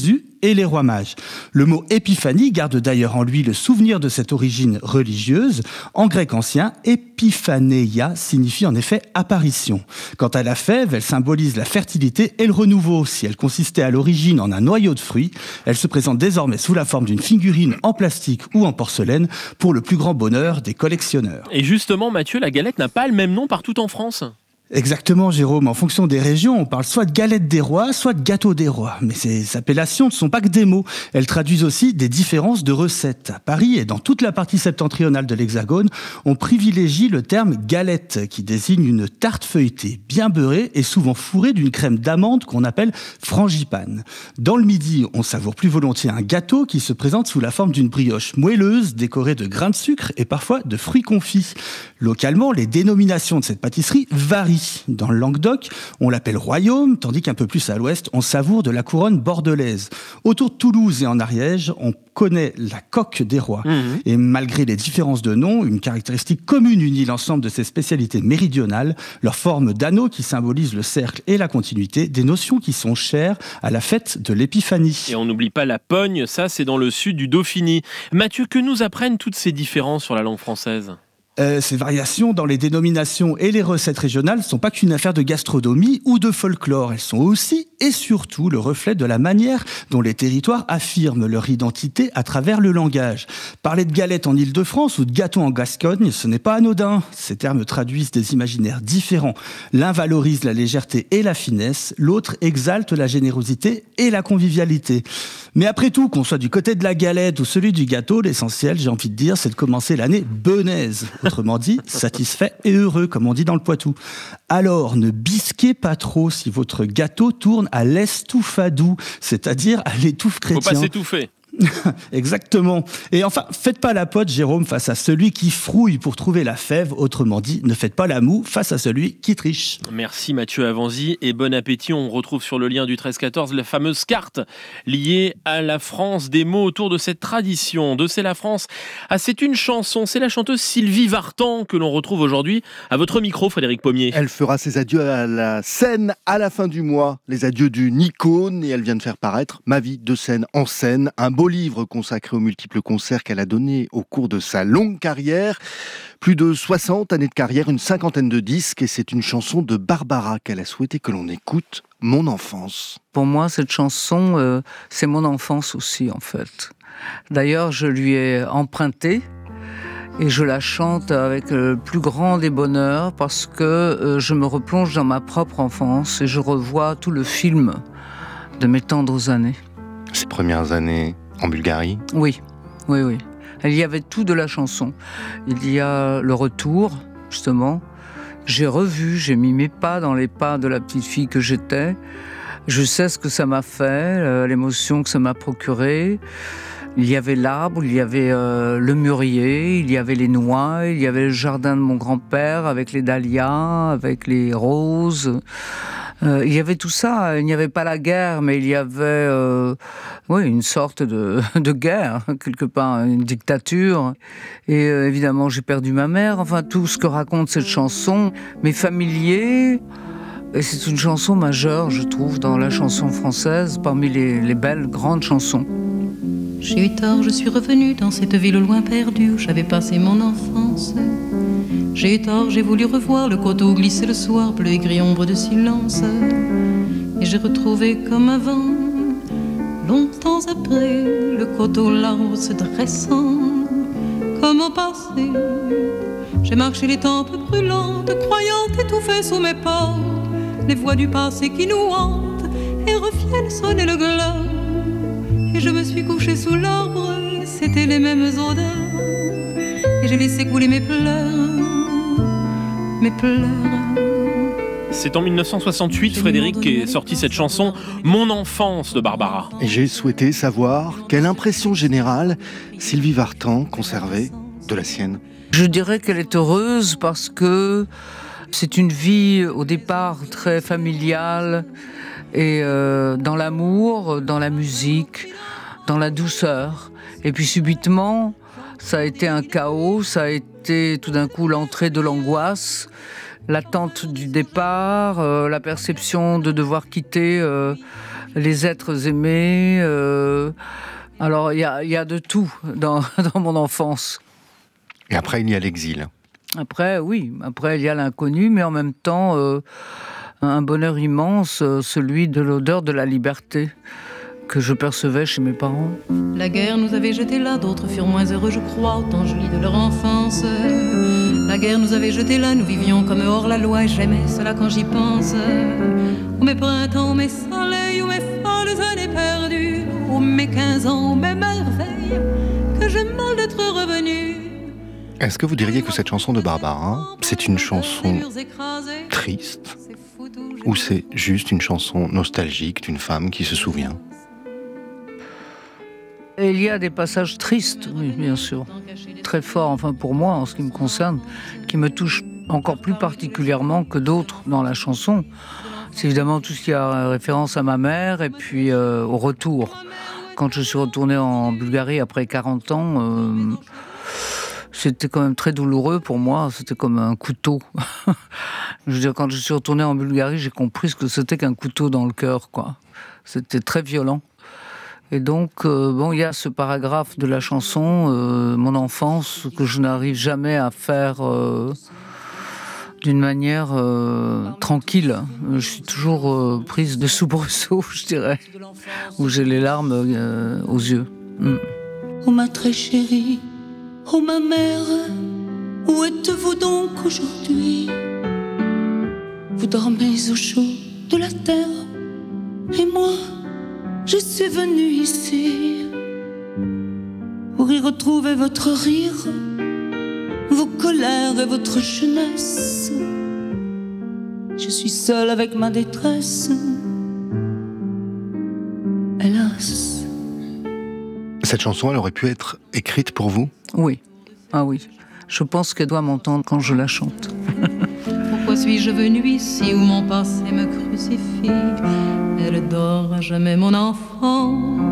et les rois mages. Le mot épiphanie garde d'ailleurs en lui le souvenir de cette origine religieuse. En grec ancien, épiphanéia signifie en effet apparition. Quant à la fève, elle symbolise la fertilité et le renouveau. Si elle consistait à l'origine en un noyau de fruits, elle se présente désormais sous la forme d'une figurine en plastique ou en porcelaine pour le plus grand bonheur des collectionneurs. Et justement, Mathieu, la galette n'a pas le même nom partout en France. Exactement, Jérôme. En fonction des régions, on parle soit de galette des rois, soit de gâteau des rois. Mais ces appellations ne sont pas que des mots. Elles traduisent aussi des différences de recettes. À Paris et dans toute la partie septentrionale de l'Hexagone, on privilégie le terme galette, qui désigne une tarte feuilletée, bien beurrée et souvent fourrée d'une crème d'amande qu'on appelle frangipane. Dans le Midi, on savoure plus volontiers un gâteau qui se présente sous la forme d'une brioche moelleuse, décorée de grains de sucre et parfois de fruits confits. Localement, les dénominations de cette pâtisserie varient. Dans le Languedoc, on l'appelle royaume, tandis qu'un peu plus à l'ouest, on savoure de la couronne bordelaise. Autour de Toulouse et en Ariège, on connaît la coque des rois. Mmh. Et malgré les différences de noms, une caractéristique commune unit l'ensemble de ces spécialités méridionales, leur forme d'anneau qui symbolise le cercle et la continuité, des notions qui sont chères à la fête de l'Épiphanie. Et on n'oublie pas la pogne, ça c'est dans le sud du Dauphiné. Mathieu, que nous apprennent toutes ces différences sur la langue française ? Euh, ces variations dans les dénominations et les recettes régionales ne sont pas qu'une affaire de gastronomie ou de folklore. Elles sont aussi et surtout le reflet de la manière dont les territoires affirment leur identité à travers le langage. Parler de galette en Île-de-France ou de gâteau en Gascogne, ce n'est pas anodin. Ces termes traduisent des imaginaires différents. L'un valorise la légèreté et la finesse, l'autre exalte la générosité et la convivialité. Mais après tout, qu'on soit du côté de la galette ou celui du gâteau, l'essentiel, j'ai envie de dire, c'est de commencer l'année benaise. Autrement dit, satisfait et heureux, comme on dit dans le Poitou. Alors, ne bisquez pas trop si votre gâteau tourne à l'estoufadou, c'est-à-dire à l'étouffe chrétien. Faut pas s'étouffer. Exactement. Et enfin, faites pas la pote, Jérôme, face à celui qui frouille pour trouver la fève. Autrement dit, ne faites pas la moue face à celui qui triche. Merci Mathieu Avanzi et bon appétit. On retrouve sur le lien du treize quatorze la fameuse carte liée à la France, des mots autour de cette tradition de C'est la France. Ah, c'est une chanson, c'est la chanteuse Sylvie Vartan que l'on retrouve aujourd'hui à votre micro, Frédéric Pommier. Elle fera ses adieux à la scène à la fin du mois, les adieux d'une icône, et elle vient de faire paraître Ma vie de scène en scène, un beau livre consacré aux multiples concerts qu'elle a donnés au cours de sa longue carrière. Plus de soixante années de carrière, une cinquantaine de disques, et c'est une chanson de Barbara qu'elle a souhaité que l'on écoute, Mon enfance. Pour moi, cette chanson, euh, c'est mon enfance aussi, en fait. D'ailleurs, je lui ai emprunté et je la chante avec le plus grand des bonheurs parce que euh, je me replonge dans ma propre enfance et je revois tout le film de mes tendres années. Ses premières années en Bulgarie ? Oui, oui, oui. Il y avait tout de la chanson. Il y a le retour, justement. J'ai revu, j'ai mis mes pas dans les pas de la petite fille que j'étais. Je sais ce que ça m'a fait, l'émotion que ça m'a procuré. Il y avait l'arbre, il y avait euh, le mûrier, il y avait les noix, il y avait le jardin de mon grand-père avec les dahlias, avec les roses. Euh, il y avait tout ça. Il n'y avait pas la guerre, mais il y avait euh, oui, une sorte de, de guerre, quelque part, une dictature. Et euh, évidemment, j'ai perdu ma mère. Enfin, tout ce que raconte cette chanson m'est familier. Et c'est une chanson majeure, je trouve, dans la chanson française, parmi les, les belles, grandes chansons. J'ai eu tort, je suis revenue dans cette ville au loin perdue où j'avais passé mon enfance. J'ai eu tort, j'ai voulu revoir le coteau glisser le soir, bleu et gris ombre de silence. Et j'ai retrouvé comme avant, longtemps après, le coteau l'arbre se dressant. Comme au passé, j'ai marché les tempes brûlantes, croyant étouffer sous mes pas les voix du passé qui nous hantent et reviennent sonner le glas. Et je me suis couchée sous l'arbre, c'était les mêmes odeurs. Et j'ai laissé couler mes pleurs, mes pleurs. C'est en mille neuf cent soixante-huit, Frédéric, qu'est sortie cette chanson « Mon enfance » de Barbara. Et j'ai souhaité savoir quelle impression générale Sylvie Vartan conservait de la sienne. Je dirais qu'elle est heureuse parce que c'est une vie au départ très familiale et euh, dans l'amour, dans la musique, dans la douceur. Et puis subitement, ça a été un chaos, ça a été tout d'un coup l'entrée de l'angoisse, l'attente du départ, euh, la perception de devoir quitter euh, les êtres aimés. Euh... Alors, il y a, y a de tout dans, dans mon enfance. Et après, il y a l'exil. Après, oui. Après, il y a l'inconnu, mais en même temps, euh, un bonheur immense, euh, celui de l'odeur de la liberté que je percevais chez mes parents. La guerre nous avait jetés là, d'autres furent moins heureux, je crois, autant jolis de leur enfance. La guerre nous avait jetés là, nous vivions comme hors la loi, et j'aimais cela quand j'y pense. Oh mes printemps, mes soleils, oh mes folles années perdues, oh mes quinze ans, oh mes merveilles, que j'aime mal d'être revenu. Est-ce que vous diriez que cette chanson de Barbara, c'est une chanson triste, ou c'est juste une chanson nostalgique d'une femme qui se souvient ? Et il y a des passages tristes, oui, bien sûr, très forts, enfin pour moi, en ce qui me concerne, qui me touchent encore plus particulièrement que d'autres dans la chanson. C'est évidemment tout ce qui a référence à ma mère et puis euh, au retour. Quand je suis retournée en Bulgarie après quarante ans, euh, c'était quand même très douloureux pour moi, c'était comme un couteau. Je veux dire, quand je suis retournée en Bulgarie, j'ai compris ce que c'était qu'un couteau dans le cœur, quoi. C'était très violent. Et donc, euh, bon, il y a ce paragraphe de la chanson, euh, mon enfance, que je n'arrive jamais à faire euh, d'une manière euh, tranquille. Je suis toujours euh, prise de soubresaut, je dirais, où j'ai les larmes euh, aux yeux. Mm. Oh ma très chérie, oh ma mère, où êtes-vous donc aujourd'hui ? Vous dormez au chaud de la terre, et moi, je suis venue ici pour y retrouver votre rire, vos colères et votre jeunesse. Je suis seule avec ma détresse, hélas. Cette chanson, elle aurait pu être écrite pour vous ? Oui, ah oui. Je pense qu'elle doit m'entendre quand je la chante. Pourquoi suis-je venue ici où mon passé me crucifie ? Elle dort à jamais mon enfant.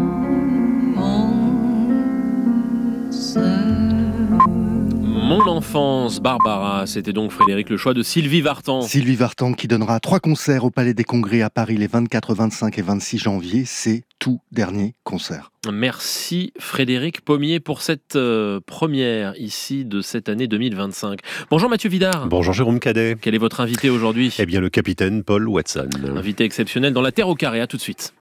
Mon enfance, Barbara, c'était donc Frédéric le choix de Sylvie Vartan. Sylvie Vartan qui donnera trois concerts au Palais des Congrès à Paris les vingt-quatre, vingt-cinq et vingt-six janvier. C'est tout dernier concert. Merci Frédéric Pommier pour cette euh, première ici de cette année deux mille vingt-cinq. Bonjour Mathieu Vidard. Bonjour Jérôme Cadet. Quel est votre invité aujourd'hui ? Eh bien le capitaine Paul Watson. Invité exceptionnel dans La Terre au carré, à tout de suite.